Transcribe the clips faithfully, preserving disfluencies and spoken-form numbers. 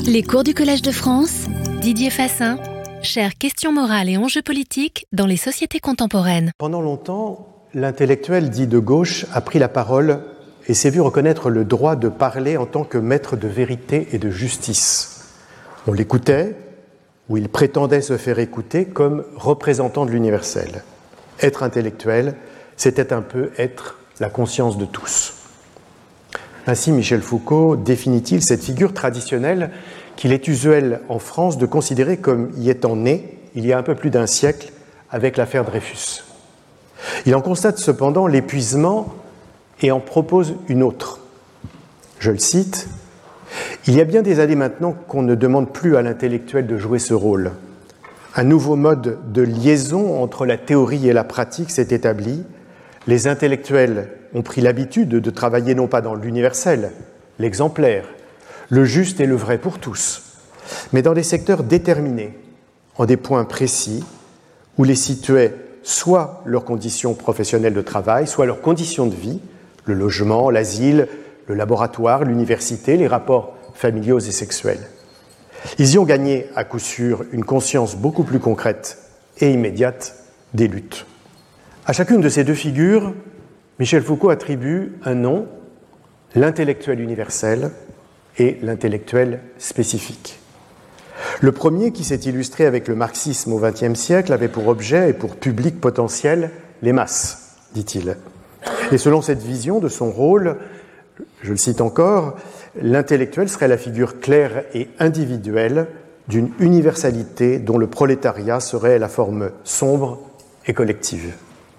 Les cours du Collège de France, Didier Fassin, chères questions morales et enjeux politiques dans les sociétés contemporaines. Pendant longtemps, l'intellectuel dit de gauche a pris la parole et s'est vu reconnaître le droit de parler en tant que maître de vérité et de justice. On l'écoutait, ou il prétendait se faire écouter comme représentant de l'universel. Être intellectuel, c'était un peu être la conscience de tous. Ainsi, Michel Foucault définit-il cette figure traditionnelle qu'il est usuel en France de considérer comme y étant né il y a un peu plus d'un siècle avec l'affaire Dreyfus. Il en constate cependant l'épuisement et en propose une autre. Je le cite, « Il y a bien des années maintenant qu'on ne demande plus à l'intellectuel de jouer ce rôle. Un nouveau mode de liaison entre la théorie et la pratique s'est établi. Les intellectuels ont pris l'habitude de travailler non pas dans l'universel, l'exemplaire, le juste et le vrai pour tous, mais dans des secteurs déterminés, en des points précis, où les situaient soit leurs conditions professionnelles de travail, soit leurs conditions de vie, le logement, l'asile, le laboratoire, l'université, les rapports familiaux et sexuels. Ils y ont gagné, à coup sûr, une conscience beaucoup plus concrète et immédiate des luttes. À chacune de ces deux figures, Michel Foucault attribue un nom, l'intellectuel universel et l'intellectuel spécifique. Le premier, qui s'est illustré avec le marxisme au vingtième siècle, avait pour objet et pour public potentiel les masses, dit-il. Et selon cette vision de son rôle, je le cite encore, l'intellectuel serait la figure claire et individuelle d'une universalité dont le prolétariat serait la forme sombre et collective.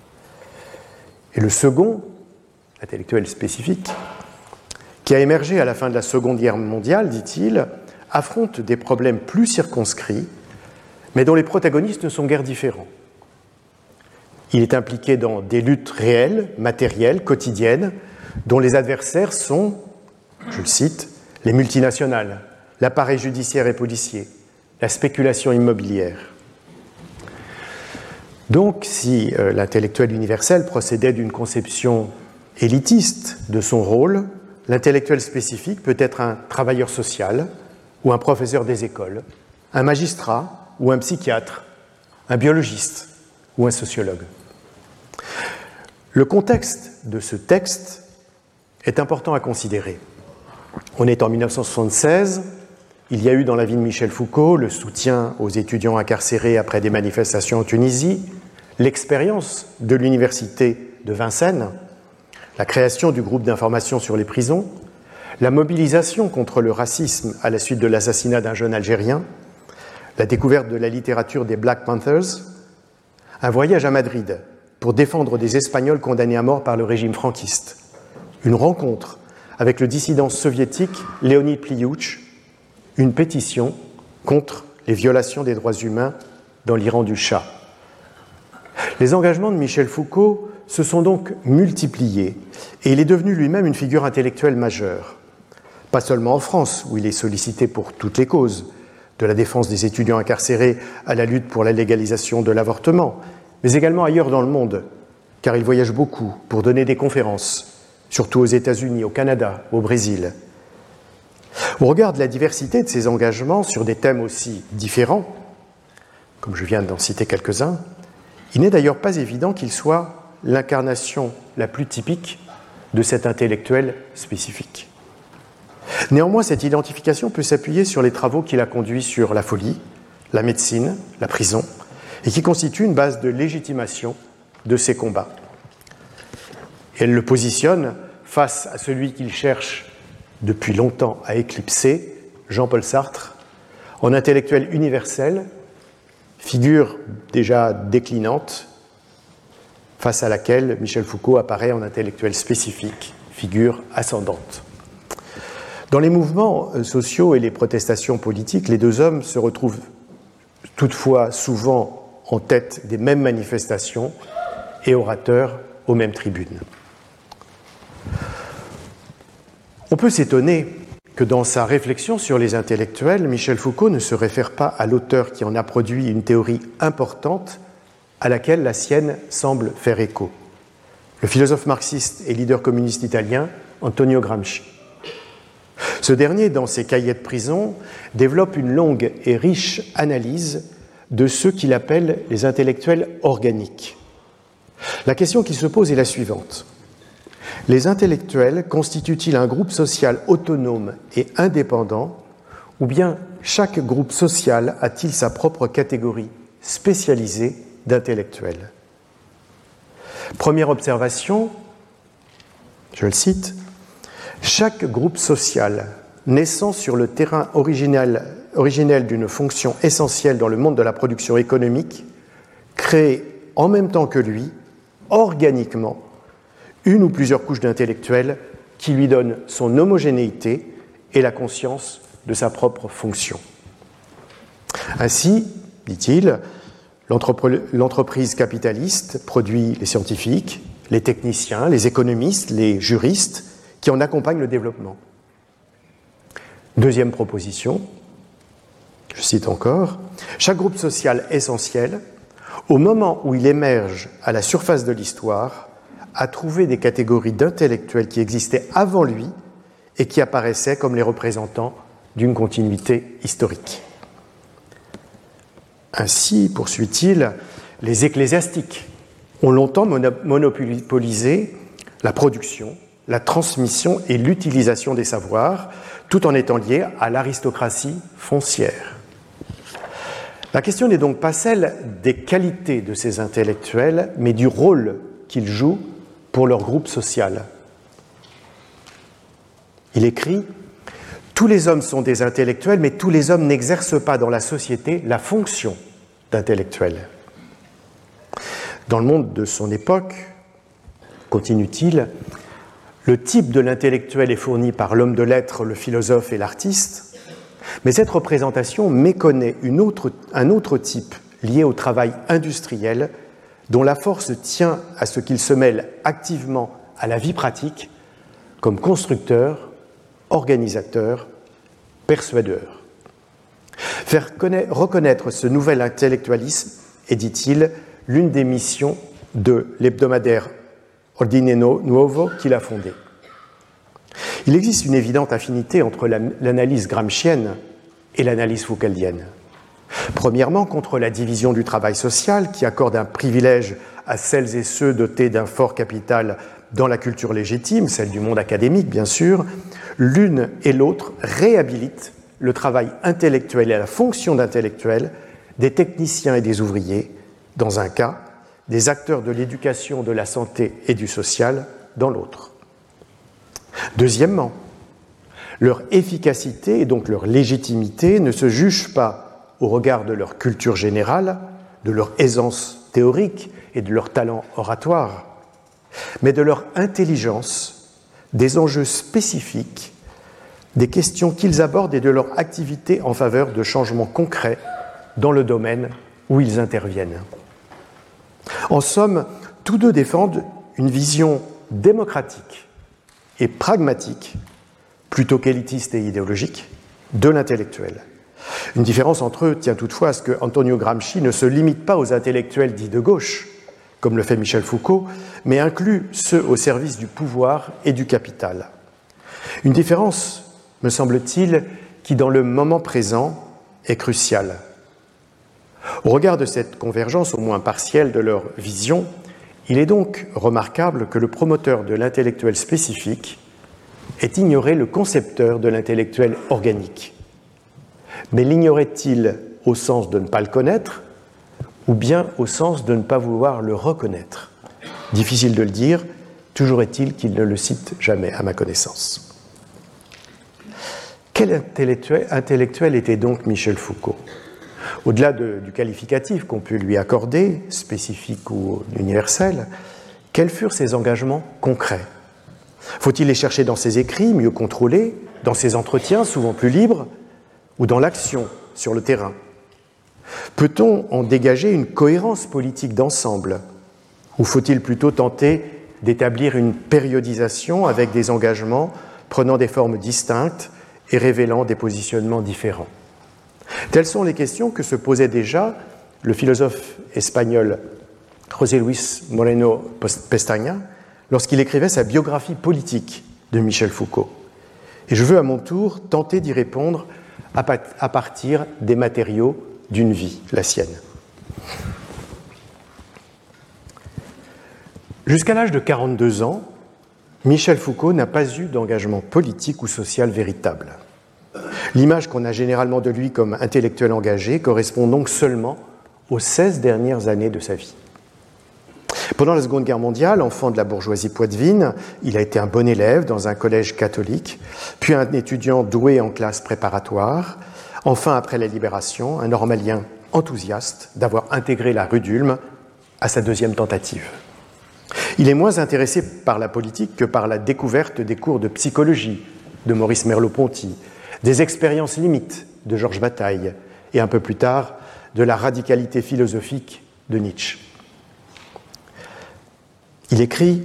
Et le second, intellectuel spécifique, qui a émergé à la fin de la Seconde Guerre mondiale, dit-il, affronte des problèmes plus circonscrits, mais dont les protagonistes ne sont guère différents. Il est impliqué dans des luttes réelles, matérielles, quotidiennes, dont les adversaires sont, je le cite, les multinationales, l'appareil judiciaire et policier, la spéculation immobilière. Donc, si euh, l'intellectuel universel procédait d'une conception élitiste de son rôle, l'intellectuel spécifique peut être un travailleur social ou un professeur des écoles, un magistrat ou un psychiatre, un biologiste ou un sociologue. Le contexte de ce texte est important à considérer. On est en mille neuf cent soixante-seize, il y a eu dans la vie de Michel Foucault le soutien aux étudiants incarcérés après des manifestations en Tunisie, l'expérience de l'université de Vincennes, la création du groupe d'information sur les prisons, la mobilisation contre le racisme à la suite de l'assassinat d'un jeune Algérien, la découverte de la littérature des Black Panthers, un voyage à Madrid pour défendre des Espagnols condamnés à mort par le régime franquiste, une rencontre avec le dissident soviétique Léonid Pliouch, une pétition contre les violations des droits humains dans l'Iran du Shah. Les engagements de Michel Foucault se sont donc multipliés et il est devenu lui-même une figure intellectuelle majeure. Pas seulement en France, où il est sollicité pour toutes les causes, de la défense des étudiants incarcérés à la lutte pour la légalisation de l'avortement, mais également ailleurs dans le monde, car il voyage beaucoup pour donner des conférences, surtout aux États-Unis, au Canada, au Brésil. Au regard de la diversité de ses engagements sur des thèmes aussi différents, comme je viens d'en citer quelques-uns, il n'est d'ailleurs pas évident qu'il soit l'incarnation la plus typique de cet intellectuel spécifique. Néanmoins, cette identification peut s'appuyer sur les travaux qu'il a conduits sur la folie, la médecine, la prison, et qui constituent une base de légitimation de ses combats. Et elle le positionne face à celui qu'il cherche depuis longtemps à éclipser, Jean-Paul Sartre, en intellectuel universel, figure déjà déclinante, face à laquelle Michel Foucault apparaît en intellectuel spécifique, figure ascendante. Dans les mouvements sociaux et les protestations politiques, les deux hommes se retrouvent toutefois souvent en tête des mêmes manifestations et orateurs aux mêmes tribunes. On peut s'étonner que dans sa réflexion sur les intellectuels, Michel Foucault ne se réfère pas à l'auteur qui en a produit une théorie importante à laquelle la sienne semble faire écho, le philosophe marxiste et leader communiste italien Antonio Gramsci. Ce dernier, dans ses cahiers de prison, développe une longue et riche analyse de ceux qu'il appelle les intellectuels organiques. La question qui se pose est la suivante. Les intellectuels constituent-ils un groupe social autonome et indépendant, ou bien chaque groupe social a-t-il sa propre catégorie spécialisée d'intellectuels? Première observation, je le cite, « Chaque groupe social naissant sur le terrain originel, originel d'une fonction essentielle dans le monde de la production économique crée en même temps que lui, organiquement, une ou plusieurs couches d'intellectuels qui lui donnent son homogénéité et la conscience de sa propre fonction. » Ainsi, dit-il, l'entreprise capitaliste produit les scientifiques, les techniciens, les économistes, les juristes qui en accompagnent le développement. Deuxième proposition, je cite encore, « Chaque groupe social essentiel, au moment où il émerge à la surface de l'histoire, a trouvé des catégories d'intellectuels qui existaient avant lui et qui apparaissaient comme les représentants d'une continuité historique. » Ainsi, poursuit-il, les ecclésiastiques ont longtemps monopolisé la production, la transmission et l'utilisation des savoirs, tout en étant liés à l'aristocratie foncière. La question n'est donc pas celle des qualités de ces intellectuels, mais du rôle qu'ils jouent pour leur groupe social. Il écrit « Tous les hommes sont des intellectuels, mais tous les hommes n'exercent pas dans la société la fonction d'intellectuel. » Dans le monde de son époque, continue-t-il, le type de l'intellectuel est fourni par l'homme de lettres, le philosophe et l'artiste, mais cette représentation méconnaît une autre, un autre type lié au travail industriel dont la force tient à ce qu'il se mêle activement à la vie pratique comme constructeur, organisateur, persuadeur. Faire reconnaître ce nouvel intellectualisme est, dit-il, l'une des missions de l'hebdomadaire Ordine Nuovo qu'il a fondé. Il existe une évidente affinité entre l'analyse gramscienne et l'analyse foucaldienne. Premièrement, contre la division du travail social qui accorde un privilège à celles et ceux dotés d'un fort capital dans la culture légitime, celle du monde académique bien sûr, l'une et l'autre réhabilitent le travail intellectuel et la fonction d'intellectuel des techniciens et des ouvriers, dans un cas, des acteurs de l'éducation, de la santé et du social, dans l'autre. Deuxièmement, leur efficacité et donc leur légitimité ne se jugent pas au regard de leur culture générale, de leur aisance théorique et de leur talent oratoire, mais de leur intelligence, des enjeux spécifiques, des questions qu'ils abordent et de leur activité en faveur de changements concrets dans le domaine où ils interviennent. En somme, tous deux défendent une vision démocratique et pragmatique, plutôt qu'élitiste et idéologique, de l'intellectuel. Une différence entre eux tient toutefois à ce que Antonio Gramsci ne se limite pas aux intellectuels dits de gauche, comme le fait Michel Foucault, mais inclut ceux au service du pouvoir et du capital. Une différence, me semble-t-il, qui dans le moment présent est cruciale. Au regard de cette convergence, au moins partielle, de leur vision, il est donc remarquable que le promoteur de l'intellectuel spécifique ait ignoré le concepteur de l'intellectuel organique. Mais l'ignorait-il au sens de ne pas le connaître, ou bien au sens de ne pas vouloir le reconnaître? Difficile de le dire, toujours est-il qu'il ne le cite jamais à ma connaissance. Quel intellectuel, intellectuel était donc Michel Foucault? Au-delà de, du qualificatif qu'on peut lui accorder, spécifique ou universel, quels furent ses engagements concrets? Faut-il les chercher dans ses écrits, mieux contrôlés, dans ses entretiens, souvent plus libres, ou dans l'action sur le terrain? Peut-on en dégager une cohérence politique d'ensemble? Ou faut-il plutôt tenter d'établir une périodisation avec des engagements prenant des formes distinctes et révélant des positionnements différents? Telles sont les questions que se posait déjà le philosophe espagnol José Luis Moreno Pestaña lorsqu'il écrivait sa biographie politique de Michel Foucault. Et je veux à mon tour tenter d'y répondre à partir des matériaux d'une vie, la sienne. Jusqu'à l'âge de quarante-deux ans, Michel Foucault n'a pas eu d'engagement politique ou social véritable. L'image qu'on a généralement de lui comme intellectuel engagé correspond donc seulement aux seize dernières années de sa vie. Pendant la Seconde Guerre mondiale, enfant de la bourgeoisie poitevine, il a été un bon élève dans un collège catholique, puis un étudiant doué en classe préparatoire, enfin après la Libération, un normalien enthousiaste d'avoir intégré la rue d'Ulm à sa deuxième tentative. Il est moins intéressé par la politique que par la découverte des cours de psychologie de Maurice Merleau-Ponty, des expériences limites de Georges Bataille et un peu plus tard de la radicalité philosophique de Nietzsche. Il écrit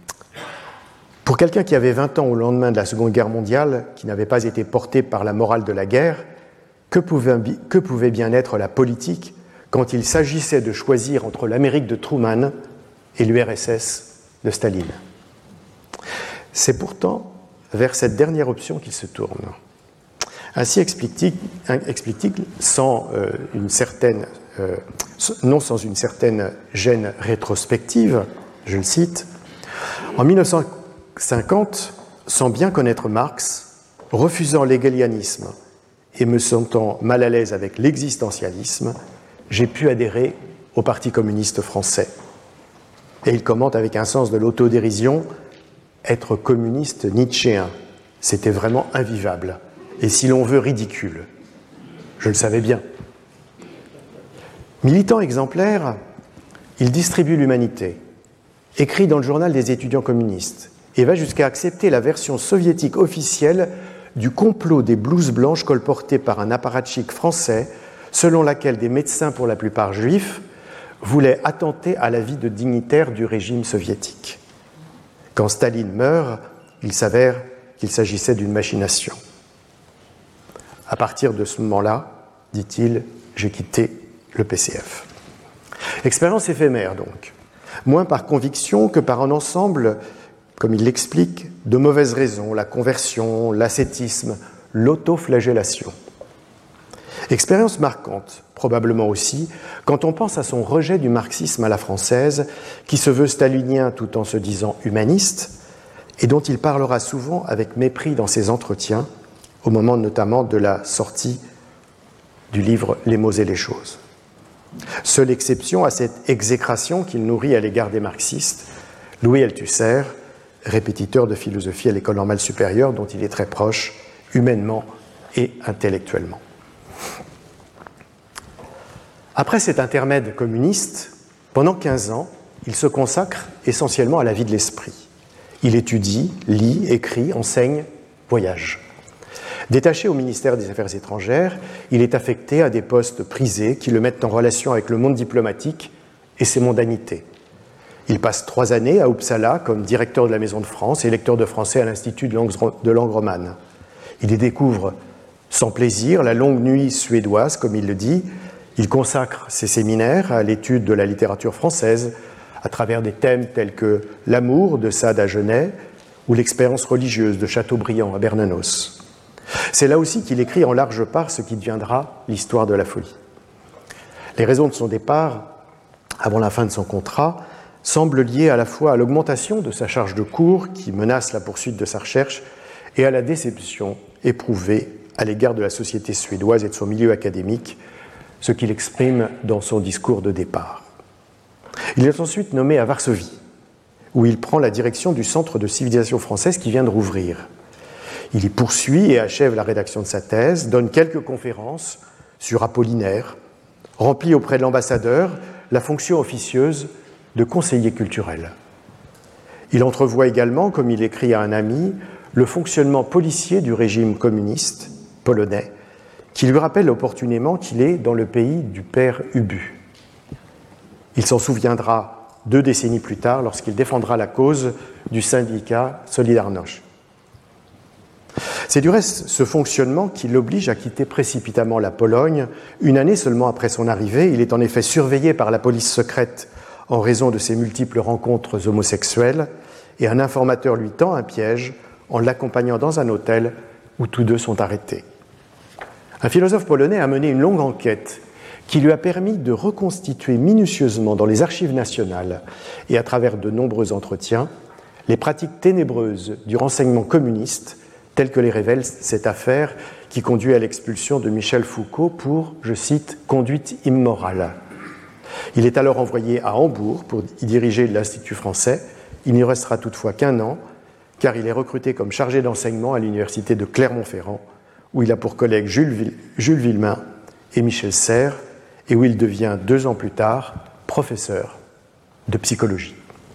« Pour quelqu'un qui avait vingt ans au lendemain de la Seconde Guerre mondiale, qui n'avait pas été porté par la morale de la guerre, que pouvait, que pouvait bien être la politique quand il s'agissait de choisir entre l'Amérique de Truman et l'U R S S de Staline ?» C'est pourtant vers cette dernière option qu'il se tourne. Ainsi explique-t-il, explique-t-il sans, euh, une certaine, euh, non sans une certaine gêne rétrospective, je le cite, « En mille neuf cent cinquante, sans bien connaître Marx, refusant l'hégélianisme et me sentant mal à l'aise avec l'existentialisme, j'ai pu adhérer au Parti communiste français. » Et il commente avec un sens de l'autodérision « Être communiste nietzschéen, c'était vraiment invivable. Et si l'on veut, ridicule. Je le savais bien. » Militant exemplaire, il distribue l'humanité, écrit dans le journal des étudiants communistes et va jusqu'à accepter la version soviétique officielle du complot des blouses blanches colportées par un apparatchik français selon laquelle des médecins, pour la plupart juifs, voulaient attenter à la vie de dignitaires du régime soviétique. Quand Staline meurt, il s'avère qu'il s'agissait d'une machination. À partir de ce moment-là, dit-il, j'ai quitté le P C F. Expérience éphémère donc, moins par conviction que par un ensemble, comme il l'explique, de mauvaises raisons, la conversion, l'ascétisme, l'autoflagellation. Expérience marquante, probablement aussi, quand on pense à son rejet du marxisme à la française, qui se veut stalinien tout en se disant humaniste, et dont il parlera souvent avec mépris dans ses entretiens, au moment notamment de la sortie du livre « Les mots et les choses ». Seule exception à cette exécration qu'il nourrit à l'égard des marxistes, Louis Althusser, répétiteur de philosophie à l'École normale supérieure, dont il est très proche, humainement et intellectuellement. Après cet intermède communiste, pendant quinze ans, il se consacre essentiellement à la vie de l'esprit. Il étudie, lit, écrit, enseigne, voyage. Détaché au ministère des Affaires étrangères, il est affecté à des postes prisés qui le mettent en relation avec le monde diplomatique et ses mondanités. Il passe trois années à Uppsala comme directeur de la Maison de France et lecteur de français à l'Institut de langue romane. Il y découvre sans plaisir la longue nuit suédoise, comme il le dit. Il consacre ses séminaires à l'étude de la littérature française à travers des thèmes tels que l'amour de Sade à Genet ou l'expérience religieuse de Chateaubriand à Bernanos. C'est là aussi qu'il écrit en large part ce qui deviendra l'histoire de la folie. Les raisons de son départ, avant la fin de son contrat, semblent liées à la fois à l'augmentation de sa charge de cours qui menace la poursuite de sa recherche et à la déception éprouvée à l'égard de la société suédoise et de son milieu académique, ce qu'il exprime dans son discours de départ. Il est ensuite nommé à Varsovie, où il prend la direction du Centre de civilisation française qui vient de rouvrir. Il y poursuit et achève la rédaction de sa thèse, donne quelques conférences sur Apollinaire, remplit auprès de l'ambassadeur la fonction officieuse de conseiller culturel. Il entrevoit également, comme il écrit à un ami, le fonctionnement policier du régime communiste polonais, qui lui rappelle opportunément qu'il est dans le pays du père Ubu. Il s'en souviendra deux décennies plus tard lorsqu'il défendra la cause du syndicat Solidarność. C'est du reste ce fonctionnement qui l'oblige à quitter précipitamment la Pologne. Une année seulement après son arrivée, il est en effet surveillé par la police secrète en raison de ses multiples rencontres homosexuelles et un informateur lui tend un piège en l'accompagnant dans un hôtel où tous deux sont arrêtés. Un philosophe polonais a mené une longue enquête qui lui a permis de reconstituer minutieusement dans les archives nationales et à travers de nombreux entretiens les pratiques ténébreuses du renseignement communiste telles que les révèle cette affaire qui conduit à l'expulsion de Michel Foucault pour, je cite, « conduite immorale ». Il est alors envoyé à Hambourg pour y diriger l'Institut français. Il n'y restera toutefois qu'un an, car il est recruté comme chargé d'enseignement à l'université de Clermont-Ferrand, où il a pour collègues Jules, Vill- Jules Villemain et Michel Serres, et où il devient deux ans plus tard professeur de psychologie.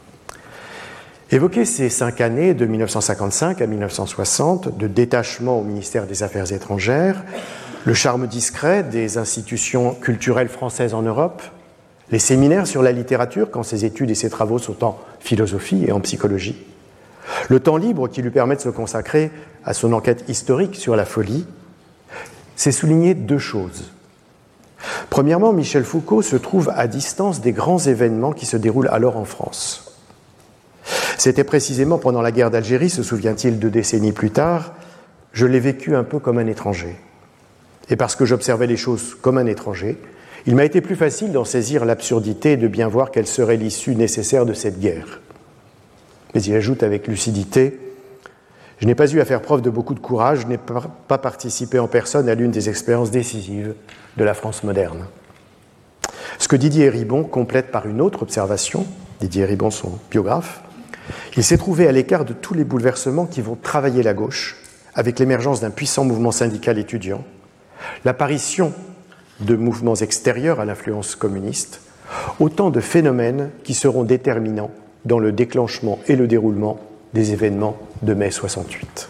Évoquer ces cinq années de mille neuf cent cinquante-cinq à mille neuf cent soixante de détachement au ministère des Affaires étrangères, le charme discret des institutions culturelles françaises en Europe, les séminaires sur la littérature quand ses études et ses travaux sont en philosophie et en psychologie, le temps libre qui lui permet de se consacrer à son enquête historique sur la folie, c'est souligner deux choses. Premièrement, Michel Foucault se trouve à distance des grands événements qui se déroulent alors en France. C'était précisément pendant la guerre d'Algérie, se souvient-il deux décennies plus tard, je l'ai vécu un peu comme un étranger. Et parce que j'observais les choses comme un étranger, il m'a été plus facile d'en saisir l'absurdité et de bien voir quelle serait l'issue nécessaire de cette guerre. Mais il ajoute avec lucidité « Je n'ai pas eu à faire preuve de beaucoup de courage, je n'ai pas participé en personne à l'une des expériences décisives de la France moderne. » Ce que Didier Ribon complète par une autre observation, Didier Ribon, son biographe, il s'est trouvé à l'écart de tous les bouleversements qui vont travailler la gauche, avec l'émergence d'un puissant mouvement syndical étudiant, l'apparition de mouvements extérieurs à l'influence communiste, autant de phénomènes qui seront déterminants dans le déclenchement et le déroulement des événements de mai soixante-huit.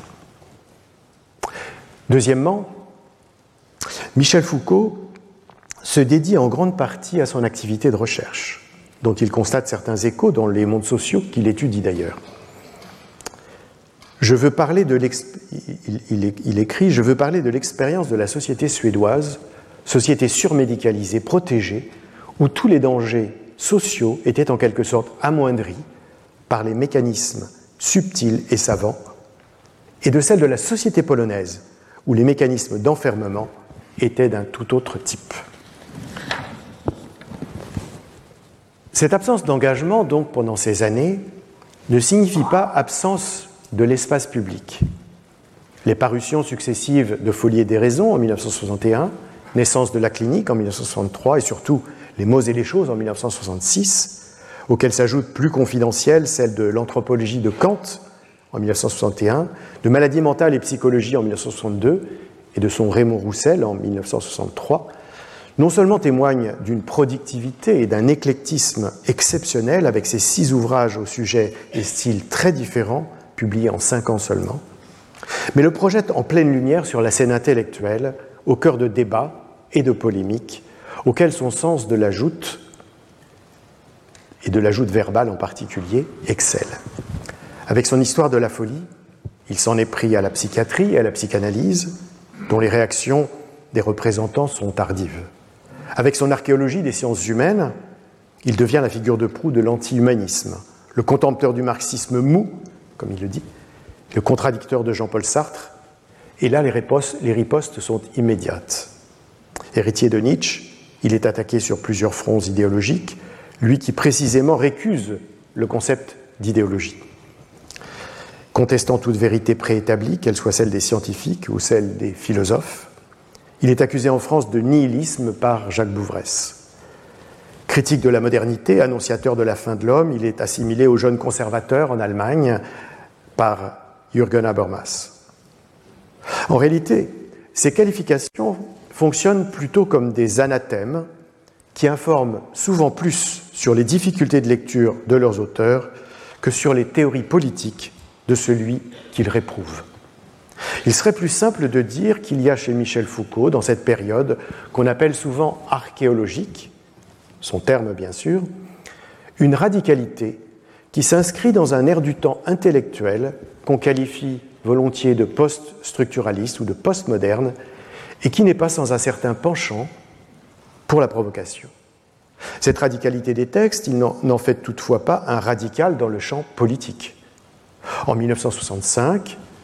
Deuxièmement, Michel Foucault se dédie en grande partie à son activité de recherche, dont il constate certains échos dans les mondes sociaux qu'il étudie d'ailleurs. Je veux parler de l'exp... il, il, il écrit « Je veux parler de l'expérience de la société suédoise, société surmédicalisée, protégée, où tous les dangers sociaux étaient en quelque sorte amoindris par les mécanismes subtils et savants, et de celle de la société polonaise, où les mécanismes d'enfermement étaient d'un tout autre type. » Cette absence d'engagement, donc, pendant ces années, ne signifie pas absence de l'espace public. Les parutions successives de Folie et déraison en mille neuf cent soixante et un, Naissance de la clinique en mille neuf cent soixante-trois et surtout Les mots et les choses en mille neuf cent soixante-six, auxquelles s'ajoute plus confidentielle celle de l'anthropologie de Kant en mille neuf cent soixante et un, de Maladie mentale et psychologie en mille neuf cent soixante-deux et de son Raymond Roussel en mille neuf cent soixante-trois, non seulement témoignent d'une productivité et d'un éclectisme exceptionnel avec ses six ouvrages au sujet et styles très différents, publiés en cinq ans seulement, mais le projettent en pleine lumière sur la scène intellectuelle, au cœur de débats et de polémiques, auxquels son sens de la joute, et de la joute verbale en particulier, excelle. Avec son histoire de la folie, il s'en est pris à la psychiatrie et à la psychanalyse, dont les réactions des représentants sont tardives. Avec son archéologie des sciences humaines, il devient la figure de proue de l'anti-humanisme, le contempteur du marxisme mou, comme il le dit, le contradicteur de Jean-Paul Sartre, et là les ripostes, les ripostes sont immédiates. Héritier de Nietzsche, il est attaqué sur plusieurs fronts idéologiques, lui qui précisément récuse le concept d'idéologie. Contestant toute vérité préétablie, qu'elle soit celle des scientifiques ou celle des philosophes, il est accusé en France de nihilisme par Jacques Bouvresse. Critique de la modernité, annonciateur de la fin de l'homme, il est assimilé aux jeunes conservateurs en Allemagne par Jürgen Habermas. En réalité, ces qualifications fonctionnent plutôt comme des anathèmes qui informent souvent plus sur les difficultés de lecture de leurs auteurs que sur les théories politiques de celui qu'ils réprouvent. Il serait plus simple de dire qu'il y a chez Michel Foucault, dans cette période qu'on appelle souvent archéologique, son terme bien sûr, une radicalité qui s'inscrit dans un air du temps intellectuel qu'on qualifie volontiers de post-structuraliste ou de post-moderne et qui n'est pas sans un certain penchant pour la provocation. Cette radicalité des textes, il n'en fait toutefois pas un radical dans le champ politique. En mille neuf cent soixante-cinq,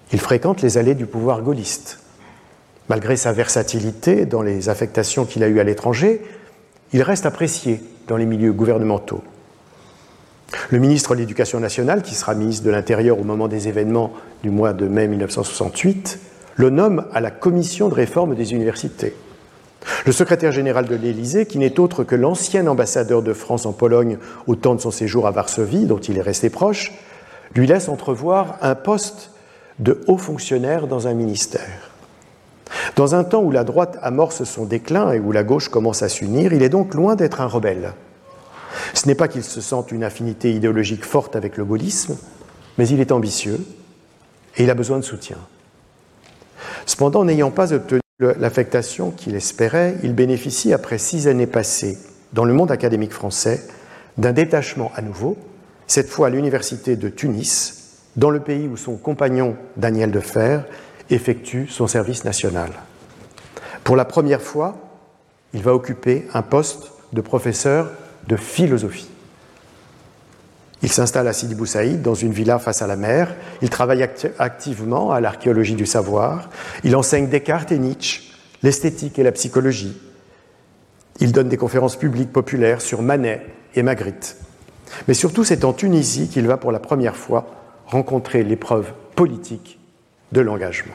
Il fréquente les allées du pouvoir gaulliste. Malgré sa versatilité dans les affectations qu'il a eues à l'étranger, il reste apprécié dans les milieux gouvernementaux. Le ministre de l'Éducation nationale, qui sera ministre de l'Intérieur au moment des événements du mois de mai mille neuf cent soixante-huit, le nomme à la commission de réforme des universités. Le secrétaire général de l'Élysée, qui n'est autre que l'ancien ambassadeur de France en Pologne au temps de son séjour à Varsovie, dont il est resté proche, lui laisse entrevoir un poste de haut fonctionnaire dans un ministère. Dans un temps où la droite amorce son déclin et où la gauche commence à s'unir, il est donc loin d'être un rebelle. Ce n'est pas qu'il se sente une affinité idéologique forte avec le gaullisme, mais il est ambitieux et il a besoin de soutien. Cependant, n'ayant pas obtenu l'affectation qu'il espérait, il bénéficie, après six années passées dans le monde académique français, d'un détachement à nouveau, cette fois à l'université de Tunis, dans le pays où son compagnon Daniel Defer effectue son service national. Pour la première fois, il va occuper un poste de professeur de philosophie. Il s'installe à Sidi Bou Saïd, dans une villa face à la mer. Il travaille acti- activement à l'archéologie du savoir. Il enseigne Descartes et Nietzsche, l'esthétique et la psychologie. Il donne des conférences publiques populaires sur Manet et Magritte. Mais surtout, c'est en Tunisie qu'il va pour la première fois rencontrer l'épreuve politique de l'engagement.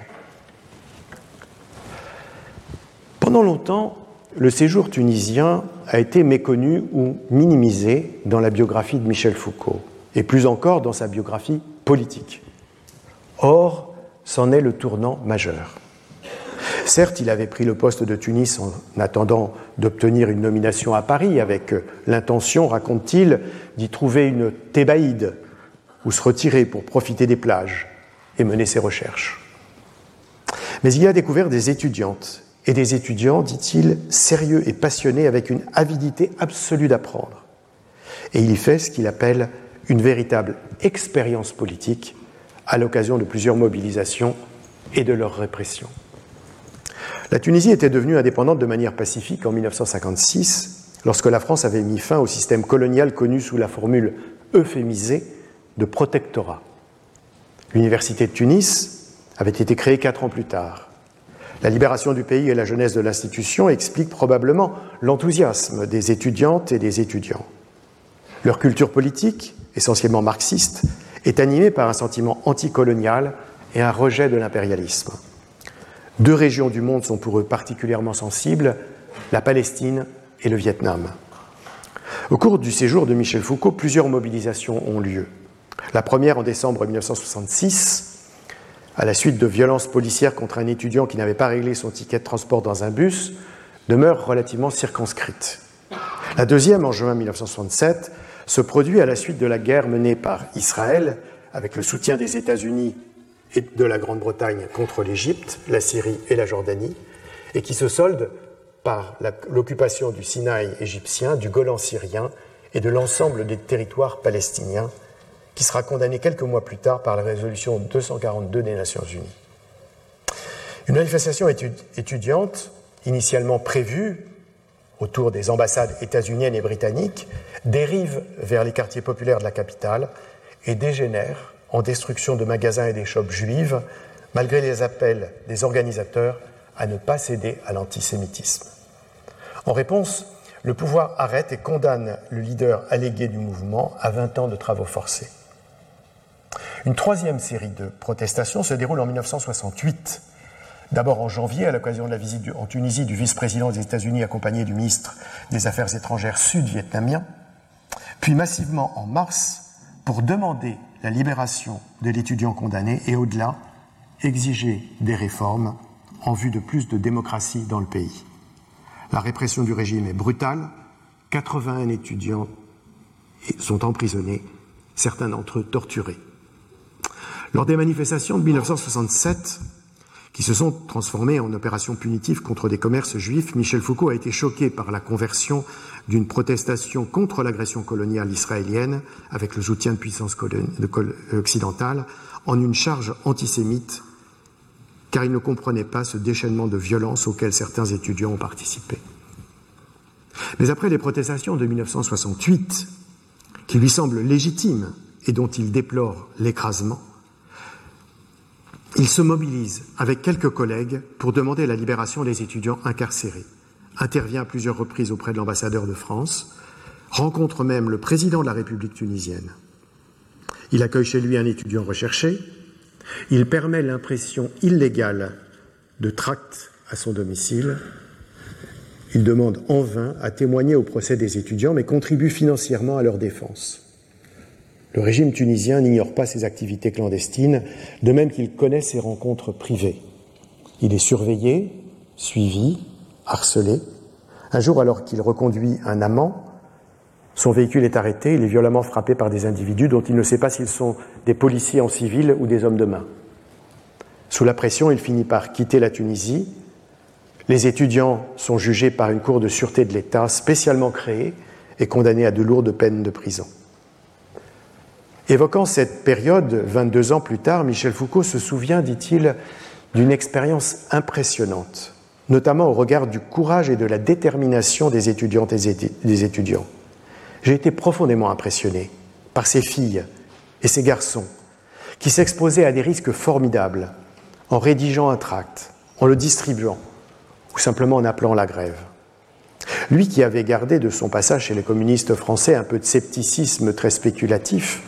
Pendant longtemps, le séjour tunisien a été méconnu ou minimisé dans la biographie de Michel Foucault, et plus encore dans sa biographie politique. Or, c'en est le tournant majeur. Certes, il avait pris le poste de Tunis en attendant d'obtenir une nomination à Paris, avec l'intention, raconte-t-il, d'y trouver une thébaïde, ou se retirer pour profiter des plages et mener ses recherches. Mais il a découvert des étudiantes, et des étudiants, dit-il, sérieux et passionnés, avec une avidité absolue d'apprendre. Et il y fait ce qu'il appelle une véritable expérience politique à l'occasion de plusieurs mobilisations et de leur répression. La Tunisie était devenue indépendante de manière pacifique en mille neuf cent cinquante-six, lorsque la France avait mis fin au système colonial connu sous la formule euphémisée de protectorat. L'université de Tunis avait été créée quatre ans plus tard. La libération du pays et la jeunesse de l'institution expliquent probablement l'enthousiasme des étudiantes et des étudiants. Leur culture politique, essentiellement marxiste, est animée par un sentiment anticolonial et un rejet de l'impérialisme. Deux régions du monde sont pour eux particulièrement sensibles, la Palestine et le Vietnam. Au cours du séjour de Michel Foucault, plusieurs mobilisations ont lieu. La première en décembre mille neuf cent soixante-six, à la suite de violences policières contre un étudiant qui n'avait pas réglé son ticket de transport dans un bus, demeure relativement circonscrite. La deuxième, en juin mille neuf cent soixante-sept, se produit à la suite de la guerre menée par Israël, avec le soutien des États-Unis et de la Grande-Bretagne contre l'Égypte, la Syrie et la Jordanie, et qui se solde par la, l'occupation du Sinaï égyptien, du Golan syrien et de l'ensemble des territoires palestiniens, qui sera condamné quelques mois plus tard par la résolution deux cent quarante-deux des Nations Unies. Une manifestation étudiante, initialement prévue autour des ambassades états-uniennes et britanniques, dérive vers les quartiers populaires de la capitale et dégénère en destruction de magasins et d'échoppes juives, malgré les appels des organisateurs à ne pas céder à l'antisémitisme. En réponse, le pouvoir arrête et condamne le leader allégué du mouvement à vingt ans de travaux forcés. Une troisième série de protestations se déroule en mille neuf cent soixante-huit. D'abord en janvier, à l'occasion de la visite en Tunisie du vice-président des États-Unis accompagné du ministre des Affaires étrangères sud-vietnamien, puis massivement en mars pour demander la libération de l'étudiant condamné et au-delà, exiger des réformes en vue de plus de démocratie dans le pays. La répression du régime est brutale, quatre-vingt-un étudiants sont emprisonnés, certains d'entre eux torturés. Lors des manifestations de mille neuf cent soixante-sept, qui se sont transformées en opérations punitives contre des commerces juifs, Michel Foucault a été choqué par la conversion d'une protestation contre l'agression coloniale israélienne, avec le soutien de puissances occidentales, en une charge antisémite, car il ne comprenait pas ce déchaînement de violence auquel certains étudiants ont participé. Mais après les protestations de mille neuf cent soixante-huit, qui lui semblent légitimes et dont il déplore l'écrasement, Il se mobilise avec quelques collègues pour demander la libération des étudiants incarcérés, intervient à plusieurs reprises auprès de l'ambassadeur de France, rencontre même le président de la République tunisienne. Il accueille chez lui un étudiant recherché, il permet l'impression illégale de tracts à son domicile, il demande en vain à témoigner au procès des étudiants, mais contribue financièrement à leur défense. Le régime tunisien n'ignore pas ses activités clandestines, de même qu'il connaît ses rencontres privées. Il est surveillé, suivi, harcelé. Un jour, alors qu'il reconduit un amant, son véhicule est arrêté, il est violemment frappé par des individus dont il ne sait pas s'ils sont des policiers en civil ou des hommes de main. Sous la pression, il finit par quitter la Tunisie. Les étudiants sont jugés par une cour de sûreté de l'État spécialement créée et condamnés à de lourdes peines de prison. Évoquant cette période, vingt-deux ans plus tard, Michel Foucault se souvient, dit-il, d'une expérience impressionnante, notamment au regard du courage et de la détermination des étudiantes et des étudiants. J'ai été profondément impressionné par ces filles et ces garçons qui s'exposaient à des risques formidables en rédigeant un tract, en le distribuant ou simplement en appelant la grève. Lui qui avait gardé de son passage chez les communistes français un peu de scepticisme très spéculatif,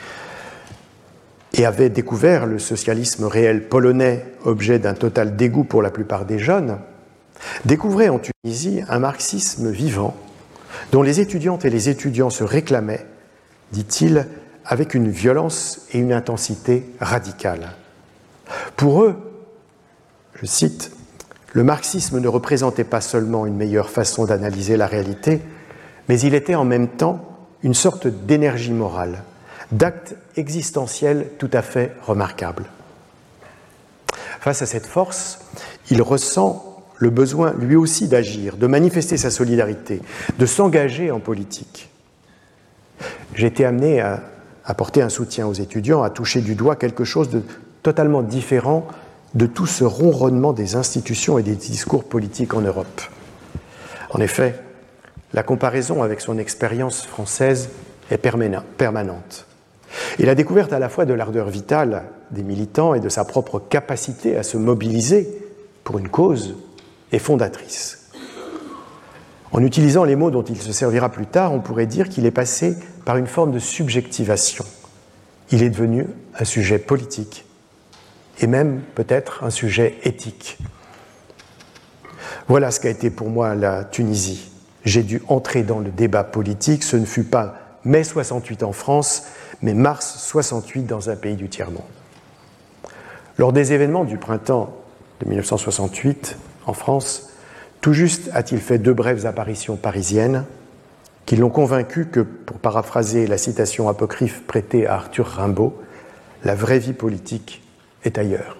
et avait découvert le socialisme réel polonais, objet d'un total dégoût pour la plupart des jeunes, découvrait en Tunisie un marxisme vivant, dont les étudiantes et les étudiants se réclamaient, dit-il, avec une violence et une intensité radicales. Pour eux, je cite, « Le marxisme ne représentait pas seulement une meilleure façon d'analyser la réalité, mais il était en même temps une sorte d'énergie morale, d'acte existentiel tout à fait remarquable. » Face à cette force, il ressent le besoin lui aussi d'agir, de manifester sa solidarité, de s'engager en politique. J'ai été amené à apporter un soutien aux étudiants, à toucher du doigt quelque chose de totalement différent de tout ce ronronnement des institutions et des discours politiques en Europe. En effet, la comparaison avec son expérience française est permanente. Et la découverte à la fois de l'ardeur vitale des militants et de sa propre capacité à se mobiliser pour une cause est fondatrice. En utilisant les mots dont il se servira plus tard, on pourrait dire qu'il est passé par une forme de subjectivation. Il est devenu un sujet politique et même peut-être un sujet éthique. Voilà ce qu'a été pour moi la Tunisie. J'ai dû entrer dans le débat politique, ce ne fut pas mai soixante-huit en France, mais mars soixante-huit dans un pays du tiers-monde. Lors des événements du printemps de mille neuf cent soixante-huit en France, tout juste a-t-il fait deux brèves apparitions parisiennes qui l'ont convaincu que, pour paraphraser la citation apocryphe prêtée à Arthur Rimbaud, la vraie vie politique est ailleurs.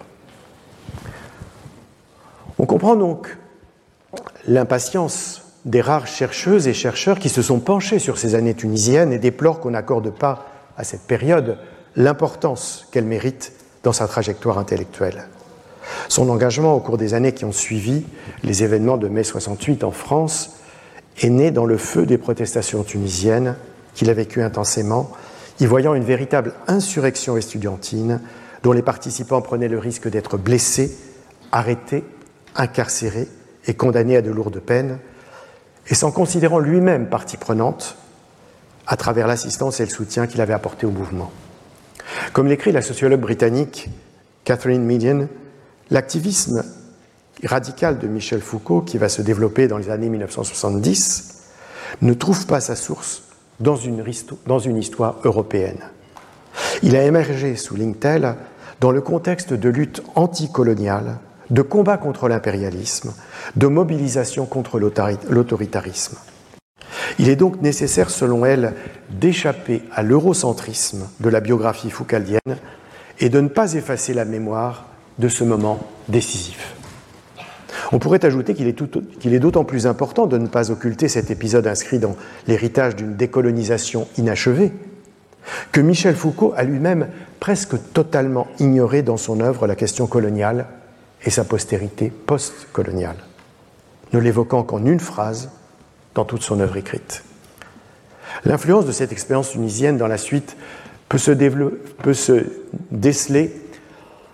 On comprend donc l'impatience des rares chercheuses et chercheurs qui se sont penchés sur ces années tunisiennes et déplorent qu'on n'accorde pas à cette période l'importance qu'elle mérite dans sa trajectoire intellectuelle. Son engagement au cours des années qui ont suivi les événements de mai soixante-huit en France est né dans le feu des protestations tunisiennes qu'il a vécues intensément, y voyant une véritable insurrection estudiantine dont les participants prenaient le risque d'être blessés, arrêtés, incarcérés et condamnés à de lourdes peines, et s'en considérant lui-même partie prenante à travers l'assistance et le soutien qu'il avait apporté au mouvement. Comme l'écrit la sociologue britannique Catherine Median, l'activisme radical de Michel Foucault, qui va se développer dans les années mille neuf cent soixante-dix, ne trouve pas sa source dans une, dans une histoire européenne. Il a émergé, souligne-t-elle, dans le contexte de lutte anticoloniale, de combat contre l'impérialisme, de mobilisation contre l'autoritarisme. Il est donc nécessaire, selon elle, d'échapper à l'eurocentrisme de la biographie foucaldienne et de ne pas effacer la mémoire de ce moment décisif. On pourrait ajouter qu'il est, tout, qu'il est d'autant plus important de ne pas occulter cet épisode inscrit dans l'héritage d'une décolonisation inachevée, que Michel Foucault a lui-même presque totalement ignoré dans son œuvre la question coloniale et sa postérité post-coloniale, ne l'évoquant qu'en une phrase dans toute son œuvre écrite. L'influence de cette expérience tunisienne dans la suite peut se, développer, peut se déceler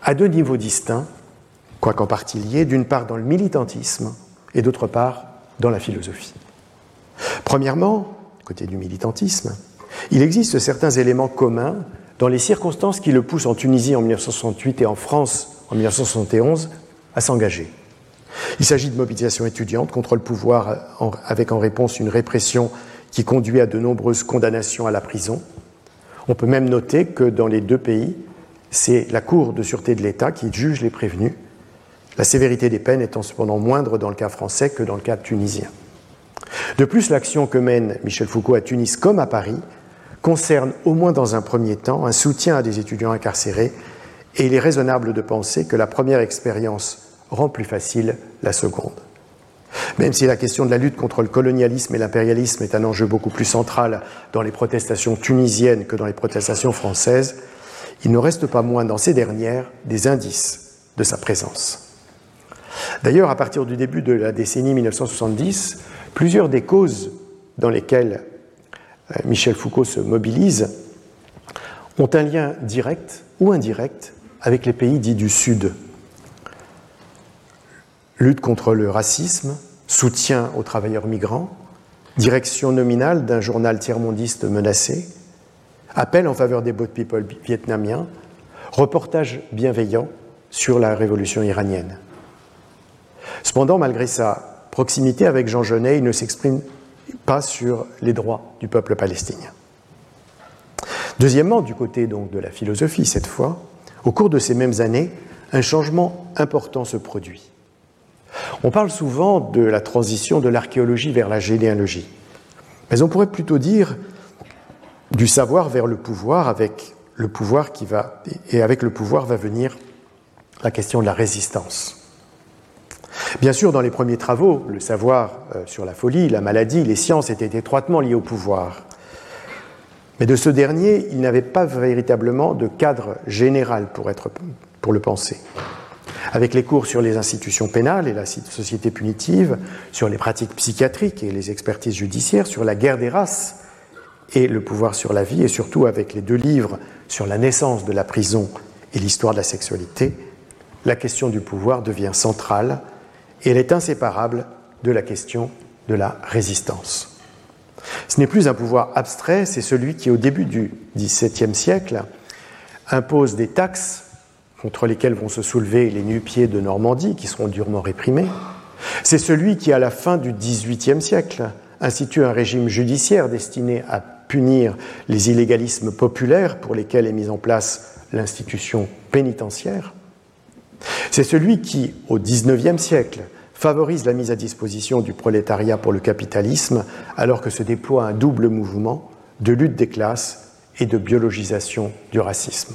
à deux niveaux distincts, quoiqu'en partie liés, d'une part dans le militantisme et d'autre part dans la philosophie. Premièrement, côté du militantisme, il existe certains éléments communs dans les circonstances qui le poussent en Tunisie en mille neuf cent soixante-huit et en France en mille neuf cent soixante et onze à s'engager. Il s'agit de mobilisation étudiante contre le pouvoir en, avec en réponse une répression qui conduit à de nombreuses condamnations à la prison. On peut même noter que dans les deux pays, c'est la Cour de sûreté de l'État qui juge les prévenus, la sévérité des peines étant cependant moindre dans le cas français que dans le cas tunisien. De plus, l'action que mène Michel Foucault à Tunis comme à Paris concerne, au moins dans un premier temps, un soutien à des étudiants incarcérés, et il est raisonnable de penser que la première expérience rend plus facile la seconde. Même si la question de la lutte contre le colonialisme et l'impérialisme est un enjeu beaucoup plus central dans les protestations tunisiennes que dans les protestations françaises, il ne reste pas moins dans ces dernières des indices de sa présence. D'ailleurs, à partir du début de la décennie mille neuf cent soixante-dix, plusieurs des causes dans lesquelles Michel Foucault se mobilise ont un lien direct ou indirect avec les pays dits du Sud. Lutte contre le racisme, soutien aux travailleurs migrants, direction nominale d'un journal tiers-mondiste menacé, appel en faveur des boat people vietnamiens, reportage bienveillant sur la révolution iranienne. Cependant, malgré sa proximité avec Jean Genet, il ne s'exprime pas sur les droits du peuple palestinien. Deuxièmement, du côté donc de la philosophie cette fois, au cours de ces mêmes années, un changement important se produit. On parle souvent de la transition de l'archéologie vers la généalogie, mais on pourrait plutôt dire du savoir vers le pouvoir, avec le pouvoir qui va, et avec le pouvoir va venir la question de la résistance. Bien sûr, dans les premiers travaux, le savoir sur la folie, la maladie, les sciences étaient étroitement liés au pouvoir. Mais de ce dernier, il n'avait pas véritablement de cadre général pour, être, pour le penser. Avec les cours sur les institutions pénales et la société punitive, sur les pratiques psychiatriques et les expertises judiciaires, sur la guerre des races et le pouvoir sur la vie, et surtout avec les deux livres sur la naissance de la prison et l'histoire de la sexualité, la question du pouvoir devient centrale et elle est inséparable de la question de la résistance. Ce n'est plus un pouvoir abstrait, c'est celui qui, au début du dix-septième siècle, impose des taxes contre lesquelles vont se soulever les nu-pieds de Normandie, qui seront durement réprimés. C'est celui qui, à la fin du dix-huitième siècle, institue un régime judiciaire destiné à punir les illégalismes populaires pour lesquels est mise en place l'institution pénitentiaire. C'est celui qui, au dix-neuvième siècle, favorise la mise à disposition du prolétariat pour le capitalisme, alors que se déploie un double mouvement de lutte des classes et de biologisation du racisme.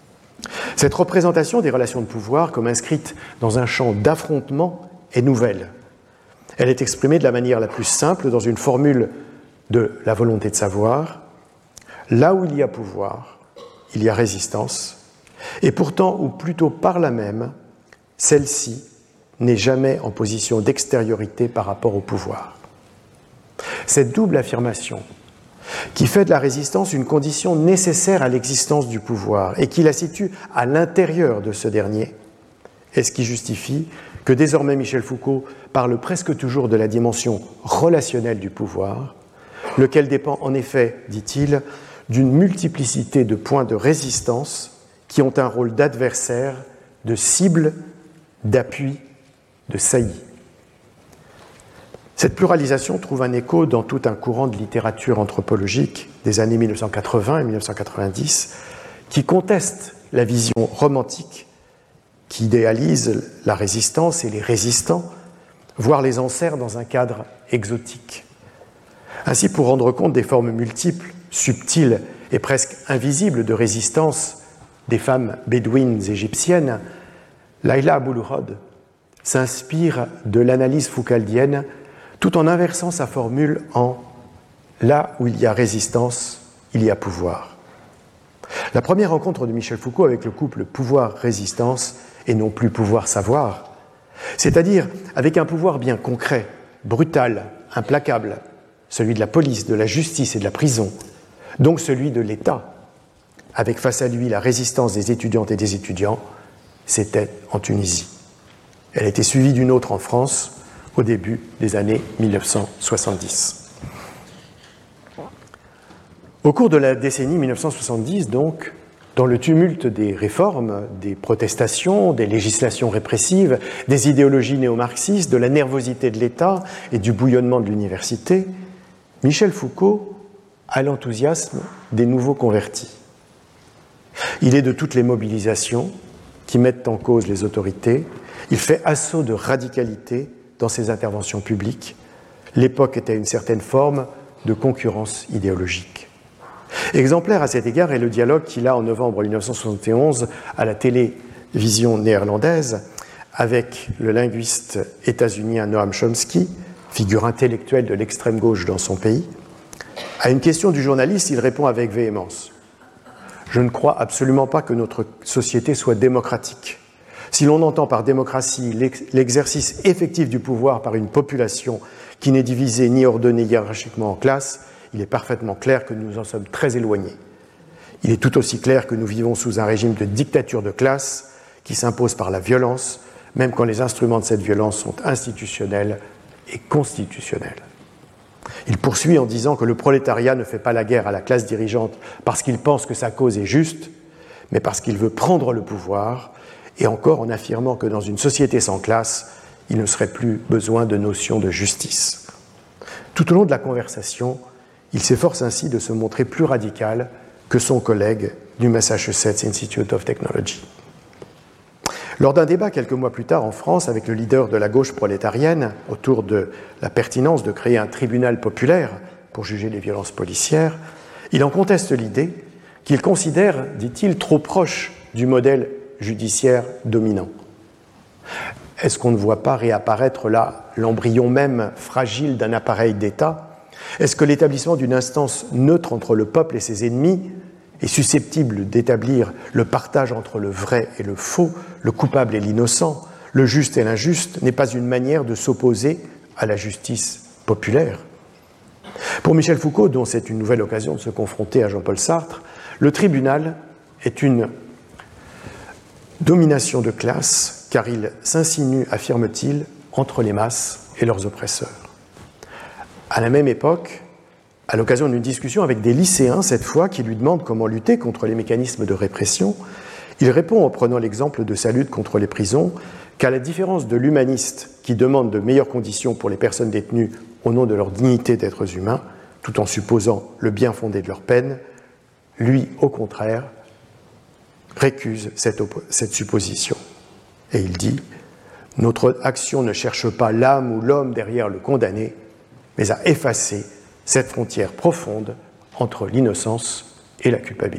Cette représentation des relations de pouvoir, comme inscrite dans un champ d'affrontement, est nouvelle. Elle est exprimée de la manière la plus simple dans une formule de la volonté de savoir. Là où il y a pouvoir, il y a résistance, et pourtant, ou plutôt par là même, celle-ci n'est jamais en position d'extériorité par rapport au pouvoir. Cette double affirmation, qui fait de la résistance une condition nécessaire à l'existence du pouvoir et qui la situe à l'intérieur de ce dernier, est ce qui justifie que désormais Michel Foucault parle presque toujours de la dimension relationnelle du pouvoir, lequel dépend en effet, dit-il, d'une multiplicité de points de résistance qui ont un rôle d'adversaire, de cible, d'appui, de saillie. Cette pluralisation trouve un écho dans tout un courant de littérature anthropologique des années mille neuf cent quatre-vingts et mille neuf cent quatre-vingt-dix qui conteste la vision romantique qui idéalise la résistance et les résistants, voire les enserre dans un cadre exotique. Ainsi, pour rendre compte des formes multiples, subtiles et presque invisibles de résistance des femmes bédouines égyptiennes, Laïla Aboulouhod s'inspire de l'analyse foucaldienne tout en inversant sa formule en « là où il y a résistance, il y a pouvoir ». La première rencontre de Michel Foucault avec le couple pouvoir-résistance et non plus pouvoir-savoir, c'est-à-dire avec un pouvoir bien concret, brutal, implacable, celui de la police, de la justice et de la prison, donc celui de l'État, avec face à lui la résistance des étudiantes et des étudiants, c'était en Tunisie. Elle a été suivie d'une autre en France au début des années mille neuf cent soixante-dix. Au cours de la décennie mille neuf cent soixante-dix, donc, dans le tumulte des réformes, des protestations, des législations répressives, des idéologies néo-marxistes, de la nervosité de l'État et du bouillonnement de l'université, Michel Foucault a l'enthousiasme des nouveaux convertis. Il est de toutes les mobilisations qui mettent en cause les autorités. Il fait assaut de radicalité dans ses interventions publiques. L'époque était une certaine forme de concurrence idéologique. Exemplaire à cet égard est le dialogue qu'il a en novembre mille neuf cent soixante et onze à la télévision néerlandaise avec le linguiste états-unien Noam Chomsky, figure intellectuelle de l'extrême gauche dans son pays. À une question du journaliste, il répond avec véhémence : « Je ne crois absolument pas que notre société soit démocratique. Si l'on entend par démocratie l'exercice effectif du pouvoir par une population qui n'est divisée ni ordonnée hiérarchiquement en classes, il est parfaitement clair que nous en sommes très éloignés. Il est tout aussi clair que nous vivons sous un régime de dictature de classe qui s'impose par la violence, même quand les instruments de cette violence sont institutionnels et constitutionnels. » Il poursuit en disant que le prolétariat ne fait pas la guerre à la classe dirigeante parce qu'il pense que sa cause est juste, mais parce qu'il veut prendre le pouvoir, et encore en affirmant que dans une société sans classe, il ne serait plus besoin de notion de justice. Tout au long de la conversation, il s'efforce ainsi de se montrer plus radical que son collègue du Massachusetts Institute of Technology. Lors d'un débat quelques mois plus tard en France avec le leader de la gauche prolétarienne autour de la pertinence de créer un tribunal populaire pour juger les violences policières, il en conteste l'idée qu'il considère, dit-il, trop proche du modèle judiciaire dominant. Est-ce qu'on ne voit pas réapparaître là l'embryon même fragile d'un appareil d'État ? Est-ce que l'établissement d'une instance neutre entre le peuple et ses ennemis est susceptible d'établir le partage entre le vrai et le faux, le coupable et l'innocent, le juste et l'injuste, n'est pas une manière de s'opposer à la justice populaire ? Pour Michel Foucault, dont c'est une nouvelle occasion de se confronter à Jean-Paul Sartre, le tribunal est une domination de classe, car il s'insinue, affirme-t-il, entre les masses et leurs oppresseurs. À la même époque, à l'occasion d'une discussion avec des lycéens, cette fois, qui lui demandent comment lutter contre les mécanismes de répression, il répond en prenant l'exemple de sa lutte contre les prisons qu'à la différence de l'humaniste qui demande de meilleures conditions pour les personnes détenues au nom de leur dignité d'êtres humains, tout en supposant le bien fondé de leur peine, lui, au contraire, récuse cette, cette supposition. Et il dit « Notre action ne cherche pas l'âme ou l'homme derrière le condamné, mais à effacer cette frontière profonde entre l'innocence et la culpabilité. »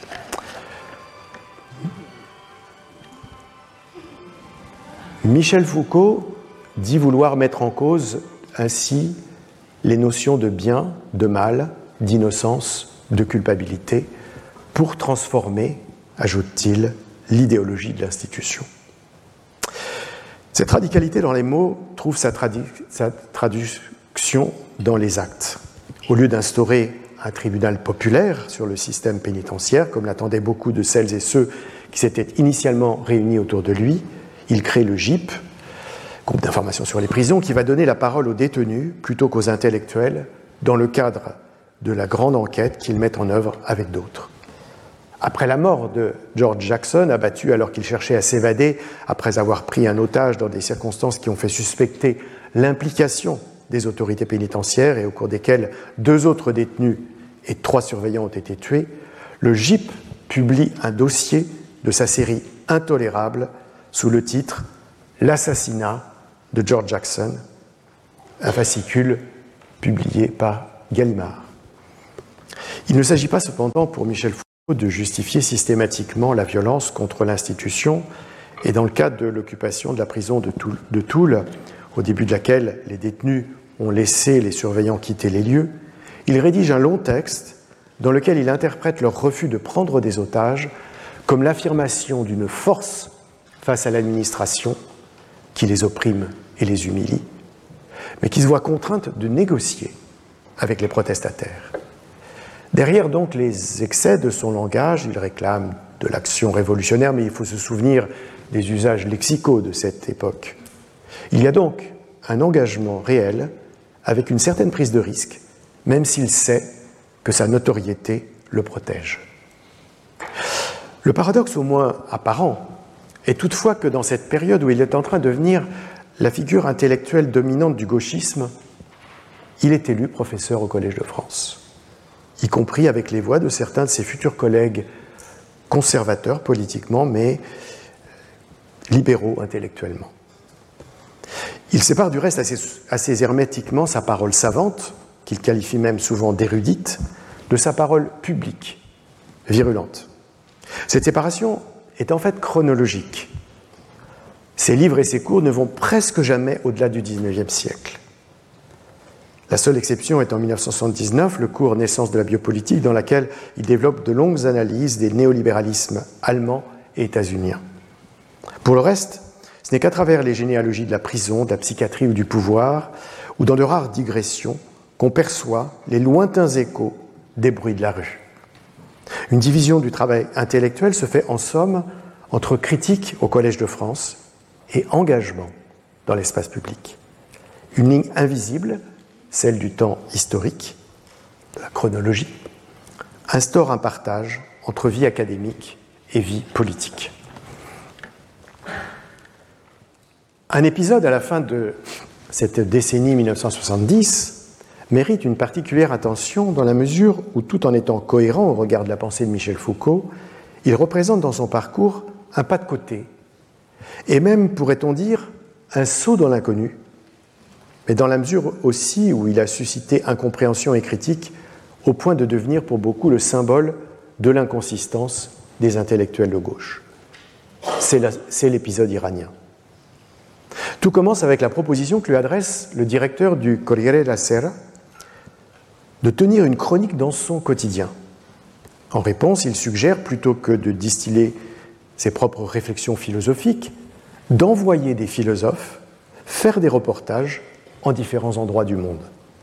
Michel Foucault dit vouloir mettre en cause ainsi les notions de bien, de mal, d'innocence, de culpabilité, pour transformer, ajoute-t-il, l'idéologie de l'institution. Cette radicalité dans les mots trouve sa, tradu- sa traduction dans les actes. Au lieu d'instaurer un tribunal populaire sur le système pénitentiaire, comme l'attendaient beaucoup de celles et ceux qui s'étaient initialement réunis autour de lui, il crée le G I P, groupe d'information sur les prisons, qui va donner la parole aux détenus plutôt qu'aux intellectuels dans le cadre de la grande enquête qu'il met en œuvre avec d'autres. Après la mort de George Jackson, abattu alors qu'il cherchait à s'évader après avoir pris un otage dans des circonstances qui ont fait suspecter l'implication des autorités pénitentiaires et au cours desquelles deux autres détenus et trois surveillants ont été tués, le G I P publie un dossier de sa série Intolérable sous le titre « L'assassinat de George Jackson », un fascicule publié par Gallimard. Il ne s'agit pas cependant pour Michel Foucault de justifier systématiquement la violence contre l'institution, et dans le cadre de l'occupation de la prison de Toul, de Toul, au début de laquelle les détenus ont laissé les surveillants quitter les lieux, il rédige un long texte dans lequel il interprète leur refus de prendre des otages comme l'affirmation d'une force face à l'administration qui les opprime et les humilie, mais qui se voit contrainte de négocier avec les protestataires. Derrière donc les excès de son langage, il réclame de l'action révolutionnaire, mais il faut se souvenir des usages lexicaux de cette époque. Il y a donc un engagement réel avec une certaine prise de risque, même s'il sait que sa notoriété le protège. Le paradoxe au moins apparent est toutefois que dans cette période où il est en train de devenir la figure intellectuelle dominante du gauchisme, il est élu professeur au Collège de France, y compris avec les voix de certains de ses futurs collègues conservateurs politiquement, mais libéraux intellectuellement. Il sépare du reste assez, assez hermétiquement sa parole savante, qu'il qualifie même souvent d'érudite, de sa parole publique, virulente. Cette séparation est en fait chronologique. Ses livres et ses cours ne vont presque jamais au-delà du dix-neuvième siècle. La seule exception est en mille neuf cent soixante-dix-neuf, le cours Naissance de la biopolitique, dans laquelle il développe de longues analyses des néolibéralismes allemands et états-uniens. Pour le reste, ce n'est qu'à travers les généalogies de la prison, de la psychiatrie ou du pouvoir, ou dans de rares digressions, qu'on perçoit les lointains échos des bruits de la rue. Une division du travail intellectuel se fait en somme entre critique au Collège de France et engagement dans l'espace public. Une ligne invisible, celle du temps historique, de la chronologie, instaure un partage entre vie académique et vie politique. Un épisode à la fin de cette décennie mille neuf cent soixante-dix mérite une particulière attention dans la mesure où, tout en étant cohérent au regard de la pensée de Michel Foucault, il représente dans son parcours un pas de côté, et même, pourrait-on dire, un saut dans l'inconnu, mais dans la mesure aussi où il a suscité incompréhension et critique au point de devenir pour beaucoup le symbole de l'inconsistance des intellectuels de gauche. C'est, la, c'est l'épisode iranien. Tout commence avec la proposition que lui adresse le directeur du Corriere della Sera de tenir une chronique dans son quotidien. En réponse, il suggère, plutôt que de distiller ses propres réflexions philosophiques, d'envoyer des philosophes faire des reportages en différents endroits du monde.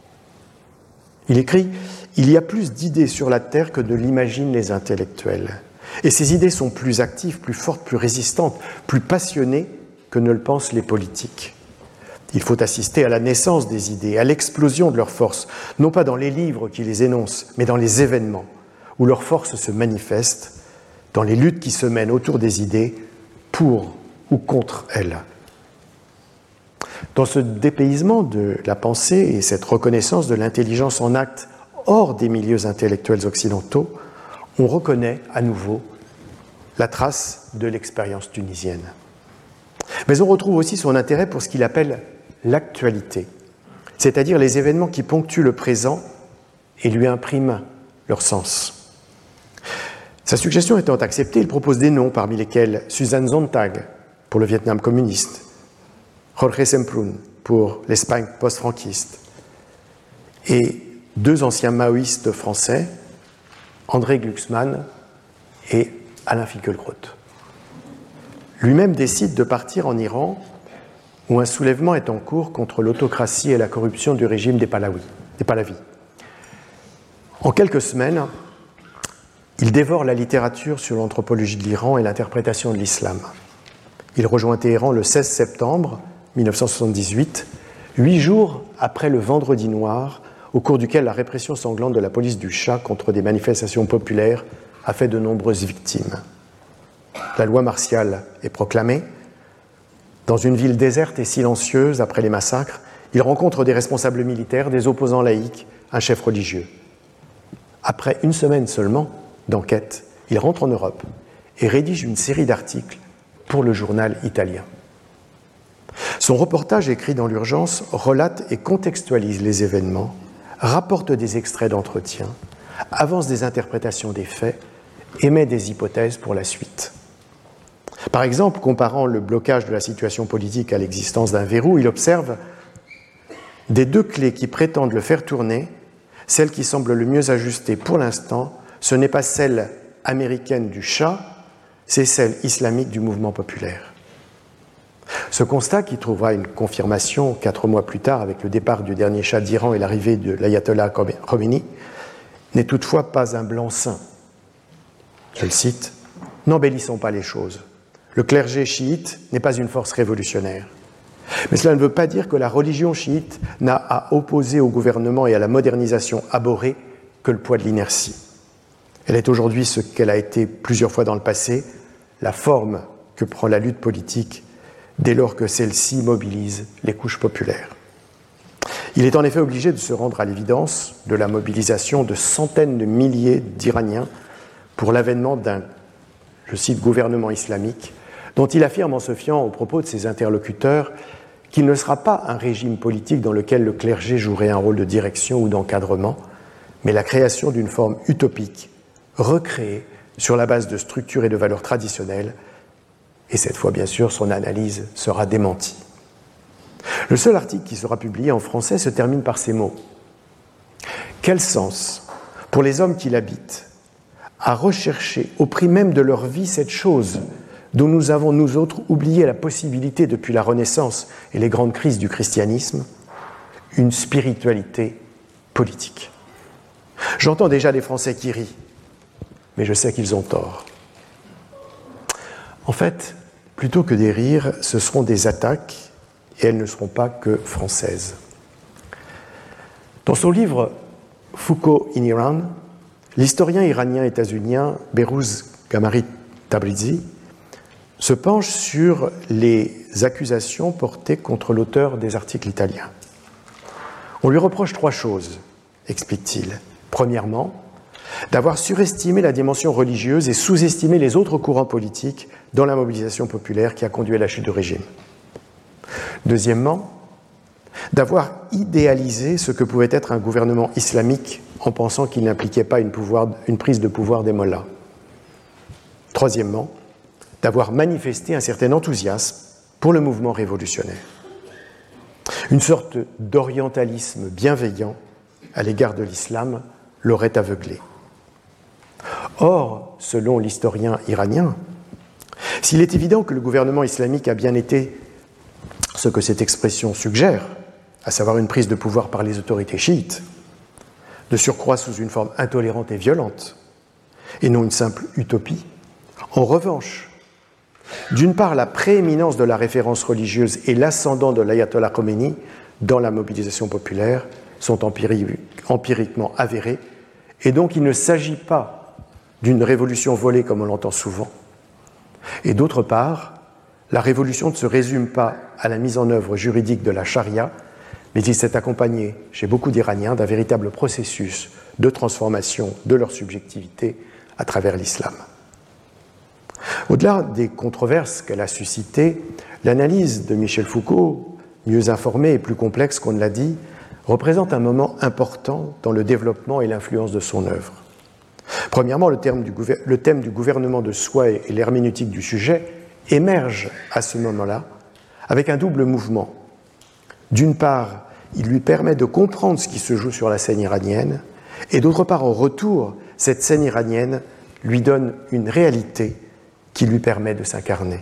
Il écrit « Il y a plus d'idées sur la Terre que ne l'imaginent les intellectuels. Et ces idées sont plus actives, plus fortes, plus résistantes, plus passionnées que ne le pensent les politiques. Il faut assister à la naissance des idées, à l'explosion de leurs forces, non pas dans les livres qui les énoncent, mais dans les événements où leurs forces se manifestent, dans les luttes qui se mènent autour des idées, pour ou contre elles. » Dans ce dépaysement de la pensée et cette reconnaissance de l'intelligence en acte hors des milieux intellectuels occidentaux, on reconnaît à nouveau la trace de l'expérience tunisienne. Mais on retrouve aussi son intérêt pour ce qu'il appelle l'actualité, c'est-à-dire les événements qui ponctuent le présent et lui impriment leur sens. Sa suggestion étant acceptée, il propose des noms, parmi lesquels Suzanne Sontag pour le Vietnam communiste, Jorge Semprún pour l'Espagne post-franquiste, et deux anciens maoïstes français, André Glucksmann et Alain Finkielkraut. Lui-même décide de partir en Iran, où un soulèvement est en cours contre l'autocratie et la corruption du régime des Pahlavis. Des Pahlavis. En quelques semaines, il dévore la littérature sur l'anthropologie de l'Iran et l'interprétation de l'islam. Il rejoint Téhéran le seize septembre mille neuf cent soixante-dix-huit, huit jours après le Vendredi noir, au cours duquel la répression sanglante de la police du Shah contre des manifestations populaires a fait de nombreuses victimes. La loi martiale est proclamée. Dans une ville déserte et silencieuse après les massacres, il rencontre des responsables militaires, des opposants laïcs, un chef religieux. Après une semaine seulement d'enquête, il rentre en Europe et rédige une série d'articles pour le journal italien. Son reportage écrit dans l'urgence relate et contextualise les événements, rapporte des extraits d'entretiens, avance des interprétations des faits, émet des hypothèses pour la suite. Par exemple, comparant le blocage de la situation politique à l'existence d'un verrou, il observe « Des deux clés qui prétendent le faire tourner, celle qui semble le mieux ajustée pour l'instant, ce n'est pas celle américaine du Shah, c'est celle islamique du mouvement populaire. » Ce constat, qui trouvera une confirmation quatre mois plus tard avec le départ du dernier Shah d'Iran et l'arrivée de l'ayatollah Khomeini, n'est toutefois pas un blanc-seing. Je le cite, N'embellissons pas les choses. Le clergé chiite n'est pas une force révolutionnaire. Mais cela ne veut pas dire que la religion chiite n'a à opposer au gouvernement et à la modernisation abhorrée que le poids de l'inertie. Elle est aujourd'hui ce qu'elle a été plusieurs fois dans le passé, la forme que prend la lutte politique dès lors que celle-ci mobilise les couches populaires. Il est en effet obligé de se rendre à l'évidence de la mobilisation de centaines de milliers d'Iraniens pour l'avènement d'un, je cite, gouvernement islamique, dont il affirme en se fiant aux propos de ses interlocuteurs qu'il ne sera pas un régime politique dans lequel le clergé jouerait un rôle de direction ou d'encadrement, mais la création d'une forme utopique, recréée sur la base de structures et de valeurs traditionnelles, et cette fois, bien sûr, son analyse sera démentie. Le seul article qui sera publié en français se termine par ces mots. « Quel sens, pour les hommes qui l'habitent, à rechercher au prix même de leur vie cette chose dont nous avons, nous autres, oublié la possibilité depuis la Renaissance et les grandes crises du christianisme, une spiritualité politique. » J'entends déjà des Français qui rient, mais je sais qu'ils ont tort. En fait, plutôt que des rires, ce seront des attaques, et elles ne seront pas que françaises. Dans son livre « Foucault in Iran », l'historien iranien-états-unien Behrouz Gamari Tabrizi se penche sur les accusations portées contre l'auteur des articles italiens. On lui reproche trois choses, explique-t-il. Premièrement, d'avoir surestimé la dimension religieuse et sous-estimé les autres courants politiques dans la mobilisation populaire qui a conduit à la chute du régime. Deuxièmement, d'avoir idéalisé ce que pouvait être un gouvernement islamique en pensant qu'il n'impliquait pas une, pouvoir, une prise de pouvoir des mollahs. Troisièmement, d'avoir manifesté un certain enthousiasme pour le mouvement révolutionnaire. Une sorte d'orientalisme bienveillant à l'égard de l'islam l'aurait aveuglé. Or, selon l'historien iranien, s'il est évident que le gouvernement islamique a bien été ce que cette expression suggère, à savoir une prise de pouvoir par les autorités chiites, de surcroît sous une forme intolérante et violente, et non une simple utopie, en revanche, d'une part, la prééminence de la référence religieuse et l'ascendant de l'ayatollah Khomeini dans la mobilisation populaire sont empiriquement avérés, et donc il ne s'agit pas d'une révolution volée comme on l'entend souvent. Et d'autre part, la révolution ne se résume pas à la mise en œuvre juridique de la charia, mais il s'est accompagné, chez beaucoup d'Iraniens, d'un véritable processus de transformation de leur subjectivité à travers l'islam. Au-delà des controverses qu'elle a suscitées, l'analyse de Michel Foucault, mieux informée et plus complexe qu'on ne l'a dit, représente un moment important dans le développement et l'influence de son œuvre. Premièrement, le thème du, gouver- le thème du gouvernement de soi et l'herméneutique du sujet émerge à ce moment-là avec un double mouvement. D'une part, il lui permet de comprendre ce qui se joue sur la scène iranienne, et d'autre part, en retour, cette scène iranienne lui donne une réalité qui lui permet de s'incarner.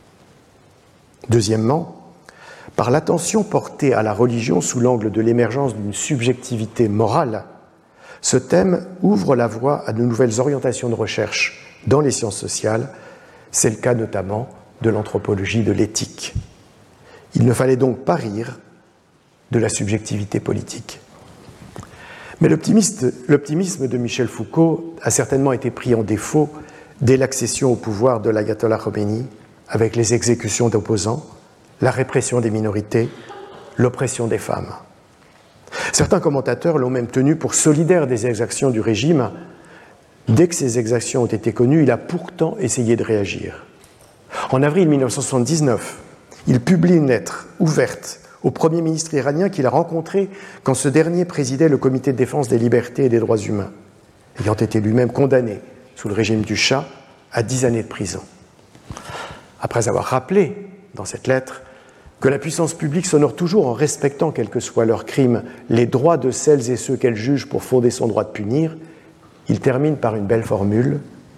Deuxièmement, par l'attention portée à la religion sous l'angle de l'émergence d'une subjectivité morale, ce thème ouvre la voie à de nouvelles orientations de recherche dans les sciences sociales. C'est le cas notamment de l'anthropologie de l'éthique. Il ne fallait donc pas rire de la subjectivité politique. Mais l'optimisme de Michel Foucault a certainement été pris en défaut dès l'accession au pouvoir de l'ayatollah Khomeini, avec les exécutions d'opposants, la répression des minorités, l'oppression des femmes. Certains commentateurs l'ont même tenu pour solidaire des exactions du régime. Dès que ces exactions ont été connues, il a pourtant essayé de réagir. En avril mille neuf cent soixante-dix-neuf, il publie une lettre ouverte au Premier ministre iranien qu'il a rencontré quand ce dernier présidait le Comité de défense des libertés et des droits humains, ayant été lui-même condamné sous le régime du Shah à dix années de prison. Après avoir rappelé dans cette lettre que la puissance publique s'honore toujours en respectant, quels que soient leurs crimes, les droits de celles et ceux qu'elle juge pour fonder son droit de punir, il termine par une belle formule.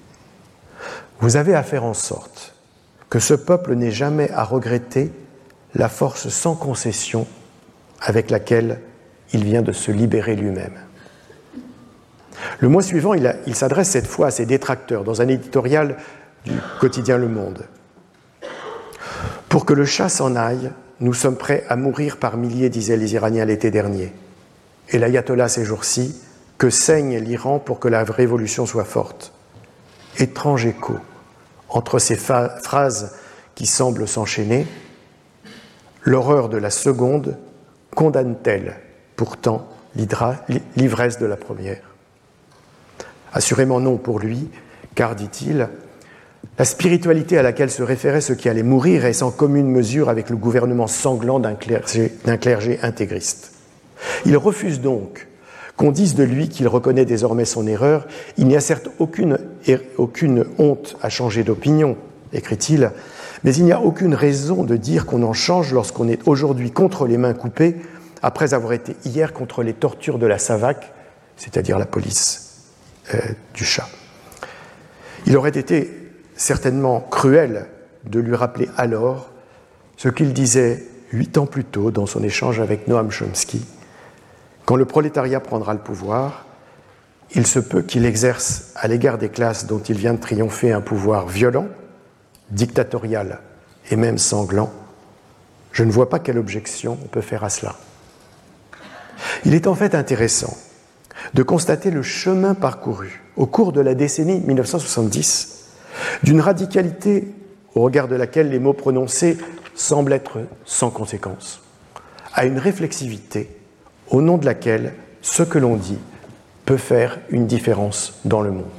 « Vous avez à faire en sorte que ce peuple n'ait jamais à regretter la force sans concession avec laquelle il vient de se libérer lui-même. » Le mois suivant, il, a, il s'adresse cette fois à ses détracteurs dans un éditorial du quotidien Le Monde. Pour que le Shah s'en aille, nous sommes prêts à mourir par milliers, disaient les Iraniens l'été dernier. Et l'ayatollah ces jours-ci, que saigne l'Iran pour que la révolution soit forte. Étrange écho entre ces fa- phrases qui semblent s'enchaîner. L'horreur de la seconde condamne-t-elle pourtant l'ivresse de la première? Assurément non pour lui, car, dit-il, la spiritualité à laquelle se référait ceux qui allaient mourir est sans commune mesure avec le gouvernement sanglant d'un clergé, d'un clergé intégriste. Il refuse donc qu'on dise de lui qu'il reconnaît désormais son erreur. Il n'y a certes aucune, aucune honte à changer d'opinion, écrit-il, mais il n'y a aucune raison de dire qu'on en change lorsqu'on est aujourd'hui contre les mains coupées, après avoir été hier contre les tortures de la SAVAK, c'est-à-dire la police euh, du Shah. Il aurait été certainement cruel de lui rappeler alors ce qu'il disait huit ans plus tôt dans son échange avec Noam Chomsky. Quand le prolétariat prendra le pouvoir, il se peut qu'il exerce à l'égard des classes dont il vient de triompher un pouvoir violent, dictatorial et même sanglant. Je ne vois pas quelle objection on peut faire à cela. Il est en fait intéressant de constater le chemin parcouru au cours de la décennie mille neuf cent soixante-dix d'une radicalité au regard de laquelle les mots prononcés semblent être sans conséquence, à une réflexivité au nom de laquelle ce que l'on dit peut faire une différence dans le monde.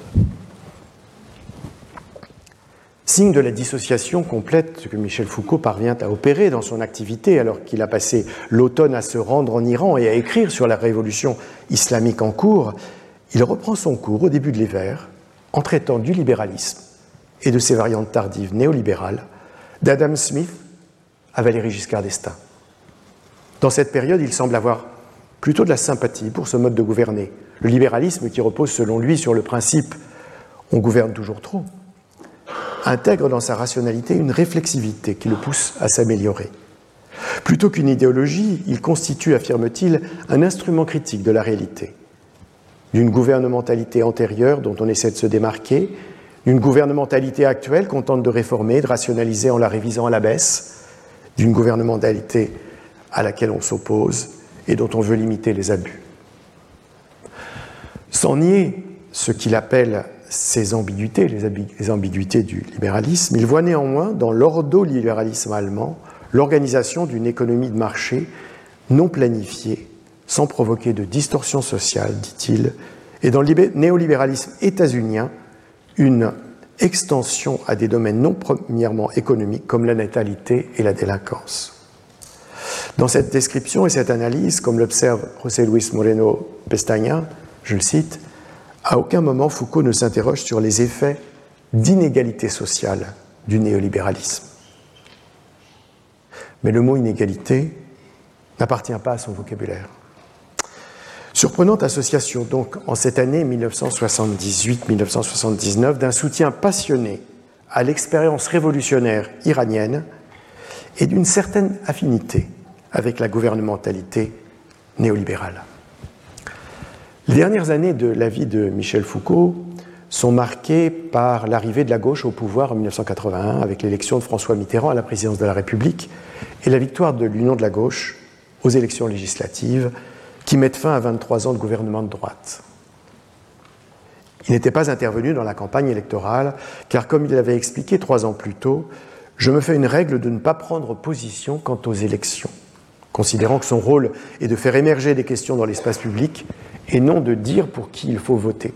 Signe de la dissociation complète que Michel Foucault parvient à opérer dans son activité alors qu'il a passé l'automne à se rendre en Iran et à écrire sur la révolution islamique en cours, il reprend son cours au début de l'hiver en traitant du libéralisme et de ses variantes tardives néolibérales, d'Adam Smith à Valéry Giscard d'Estaing. Dans cette période, il semble avoir plutôt de la sympathie pour ce mode de gouverner, le libéralisme qui repose selon lui sur le principe « on gouverne toujours trop », intègre dans sa rationalité une réflexivité qui le pousse à s'améliorer. Plutôt qu'une idéologie, il constitue, affirme-t-il, un instrument critique de la réalité, d'une gouvernementalité antérieure dont on essaie de se démarquer, d'une gouvernementalité actuelle qu'on tente de réformer, de rationaliser en la révisant à la baisse, d'une gouvernementalité à laquelle on s'oppose et dont on veut limiter les abus. Sans nier ce qu'il appelle ces ambiguïtés, les, ambi- les ambiguïtés du libéralisme, il voit néanmoins dans l'ordo-libéralisme allemand l'organisation d'une économie de marché non planifiée, sans provoquer de distorsion sociale, dit-il, et dans le libé- néolibéralisme états-unien, une extension à des domaines non premièrement économiques comme la natalité et la délinquance. Dans cette description et cette analyse, comme l'observe José Luis Moreno Pestaña, je le cite, à aucun moment Foucault ne s'interroge sur les effets d'inégalité sociale du néolibéralisme. Mais le mot inégalité n'appartient pas à son vocabulaire. Surprenante association donc en cette année mille neuf cent soixante-dix-huit mille neuf cent soixante-dix-neuf d'un soutien passionné à l'expérience révolutionnaire iranienne et d'une certaine affinité avec la gouvernementalité néolibérale. Les dernières années de la vie de Michel Foucault sont marquées par l'arrivée de la gauche au pouvoir en mille neuf cent quatre-vingt-un avec l'élection de François Mitterrand à la présidence de la République et la victoire de l'Union de la gauche aux élections législatives qui mettent fin à vingt-trois ans de gouvernement de droite. Il n'était pas intervenu dans la campagne électorale car, comme il l'avait expliqué trois ans plus tôt, je me fais une règle de ne pas prendre position quant aux élections, considérant que son rôle est de faire émerger des questions dans l'espace public et non de dire pour qui il faut voter.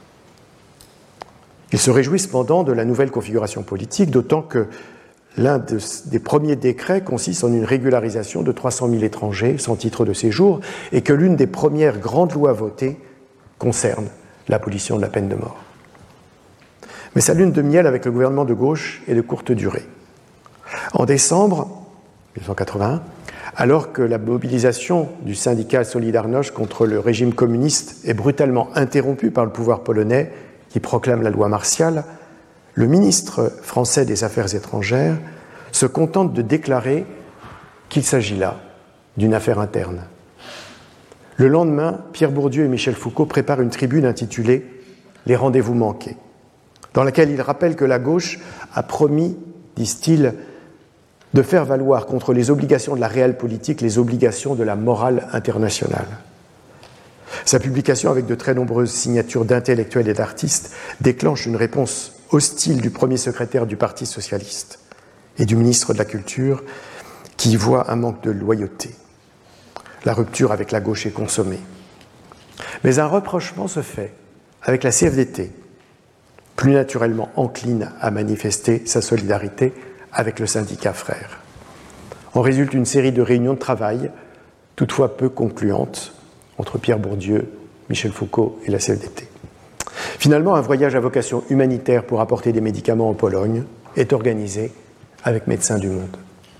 Il se réjouit cependant de la nouvelle configuration politique, d'autant que l'un de, des premiers décrets consiste en une régularisation de trois cent mille étrangers sans titre de séjour et que l'une des premières grandes lois votées concerne l'abolition de la peine de mort. Mais sa lune de miel avec le gouvernement de gauche est de courte durée. En décembre mille neuf cent quatre-vingt-un, alors que la mobilisation du syndicat Solidarność contre le régime communiste est brutalement interrompue par le pouvoir polonais qui proclame la loi martiale, le ministre français des Affaires étrangères se contente de déclarer qu'il s'agit là d'une affaire interne. Le lendemain, Pierre Bourdieu et Michel Foucault préparent une tribune intitulée « Les rendez-vous manqués ». dans laquelle il rappelle que la gauche a promis, disent-ils, de faire valoir contre les obligations de la réelle politique les obligations de la morale internationale. Sa publication, avec de très nombreuses signatures d'intellectuels et d'artistes, déclenche une réponse hostile du premier secrétaire du Parti socialiste et du ministre de la Culture, qui y voit un manque de loyauté. La rupture avec la gauche est consommée. Mais un rapprochement se fait avec la C F D T, plus naturellement encline à manifester sa solidarité avec le syndicat frère. En résulte une série de réunions de travail, toutefois peu concluantes, entre Pierre Bourdieu, Michel Foucault et la C F D T. Finalement, un voyage à vocation humanitaire pour apporter des médicaments en Pologne est organisé avec Médecins du Monde.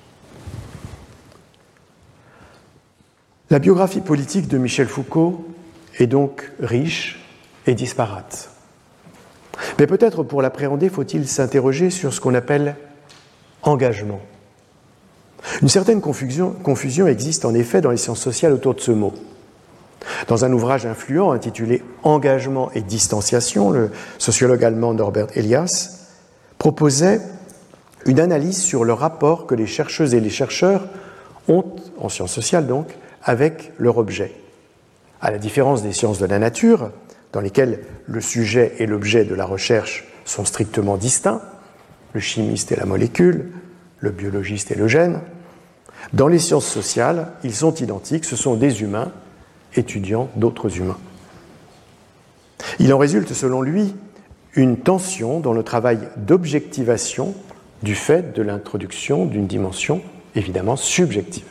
La biographie politique de Michel Foucault est donc riche et disparate. Mais peut-être pour l'appréhender, faut-il s'interroger sur ce qu'on appelle engagement. Une certaine confusion, confusion existe en effet dans les sciences sociales autour de ce mot. Dans un ouvrage influent intitulé « Engagement et distanciation », le sociologue allemand Norbert Elias proposait une analyse sur le rapport que les chercheuses et les chercheurs ont, en sciences sociales donc, avec leur objet. À la différence des sciences de la nature, dans lesquelles le sujet et l'objet de la recherche sont strictement distincts, le chimiste et la molécule, le biologiste et le gène, dans les sciences sociales, ils sont identiques, ce sont des humains étudiant d'autres humains. Il en résulte, selon lui, une tension dans le travail d'objectivation du fait de l'introduction d'une dimension évidemment subjective.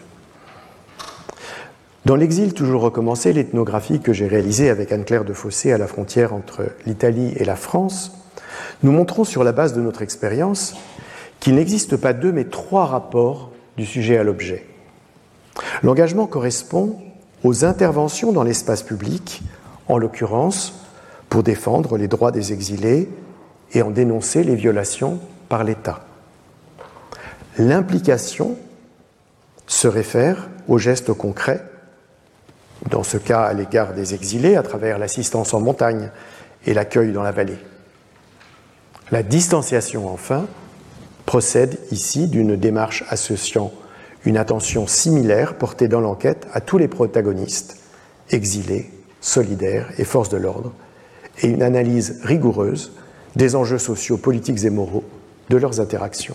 Dans l'exil toujours recommencé, l'ethnographie que j'ai réalisée avec Anne-Claire de Fossé à la frontière entre l'Italie et la France, nous montrons sur la base de notre expérience qu'il n'existe pas deux mais trois rapports du sujet à l'objet. L'engagement correspond aux interventions dans l'espace public, en l'occurrence pour défendre les droits des exilés et en dénoncer les violations par l'État. L'implication se réfère aux gestes concrets, dans ce cas à l'égard des exilés, à travers l'assistance en montagne et l'accueil dans la vallée. La distanciation, enfin, procède ici d'une démarche associant une attention similaire portée dans l'enquête à tous les protagonistes, exilés, solidaires et forces de l'ordre, et une analyse rigoureuse des enjeux sociaux, politiques et moraux de leurs interactions.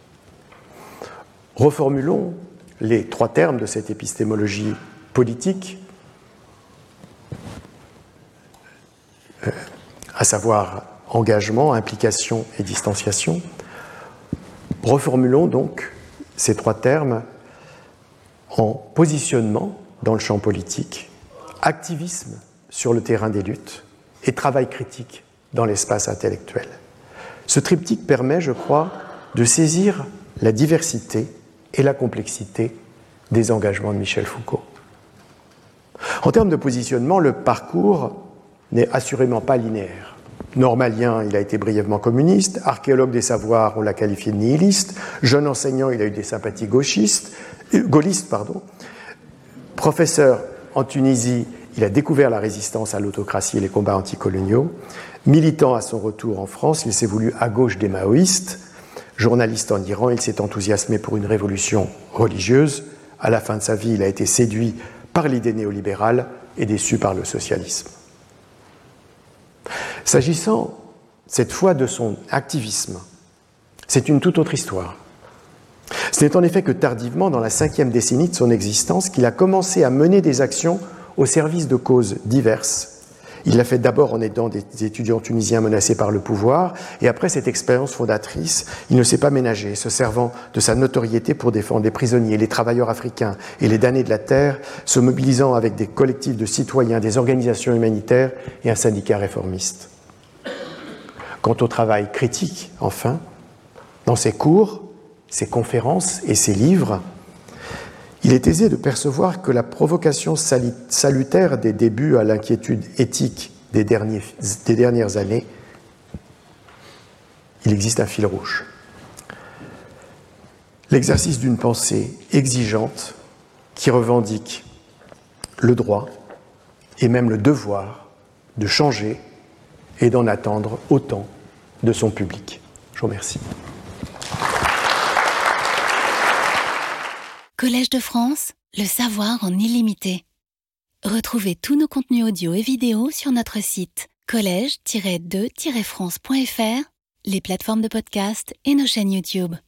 Reformulons les trois termes de cette épistémologie politique, euh, à savoir engagement, implication et distanciation. Reformulons donc ces trois termes en positionnement dans le champ politique, activisme sur le terrain des luttes et travail critique dans l'espace intellectuel. Ce triptyque permet, je crois, de saisir la diversité et la complexité des engagements de Michel Foucault. En termes de positionnement, le parcours n'est assurément pas linéaire. Normalien, il a été brièvement communiste, archéologue des savoirs, on l'a qualifié de nihiliste, jeune enseignant, il a eu des sympathies gauchistes, euh, gaullistes, pardon. Professeur en Tunisie, il a découvert la résistance à l'autocratie et les combats anticoloniaux. Militant à son retour en France, il s'est voulu à gauche des maoïstes. Journaliste en Iran, il s'est enthousiasmé pour une révolution religieuse. À la fin de sa vie, il a été séduit par l'idée néolibérale et déçu par le socialisme. S'agissant cette fois de son activisme, c'est une toute autre histoire. Ce n'est en effet que tardivement, dans la cinquième décennie de son existence, qu'il a commencé à mener des actions au service de causes diverses. Il l'a fait d'abord en aidant des étudiants tunisiens menacés par le pouvoir, et après cette expérience fondatrice, il ne s'est pas ménagé, se servant de sa notoriété pour défendre les prisonniers, les travailleurs africains et les damnés de la terre, se mobilisant avec des collectifs de citoyens, des organisations humanitaires et un syndicat réformiste. Quant au travail critique, enfin, dans ses cours, ses conférences et ses livres, il est aisé de percevoir que la provocation salutaire des débuts à l'inquiétude éthique des, derniers, des dernières années, il existe un fil rouge. L'exercice d'une pensée exigeante qui revendique le droit et même le devoir de changer et d'en attendre autant de son public. Je vous remercie. Collège de France, le savoir en illimité. Retrouvez tous nos contenus audio et vidéo sur notre site collège tiret de tiret france point f r, les plateformes de podcast et nos chaînes YouTube.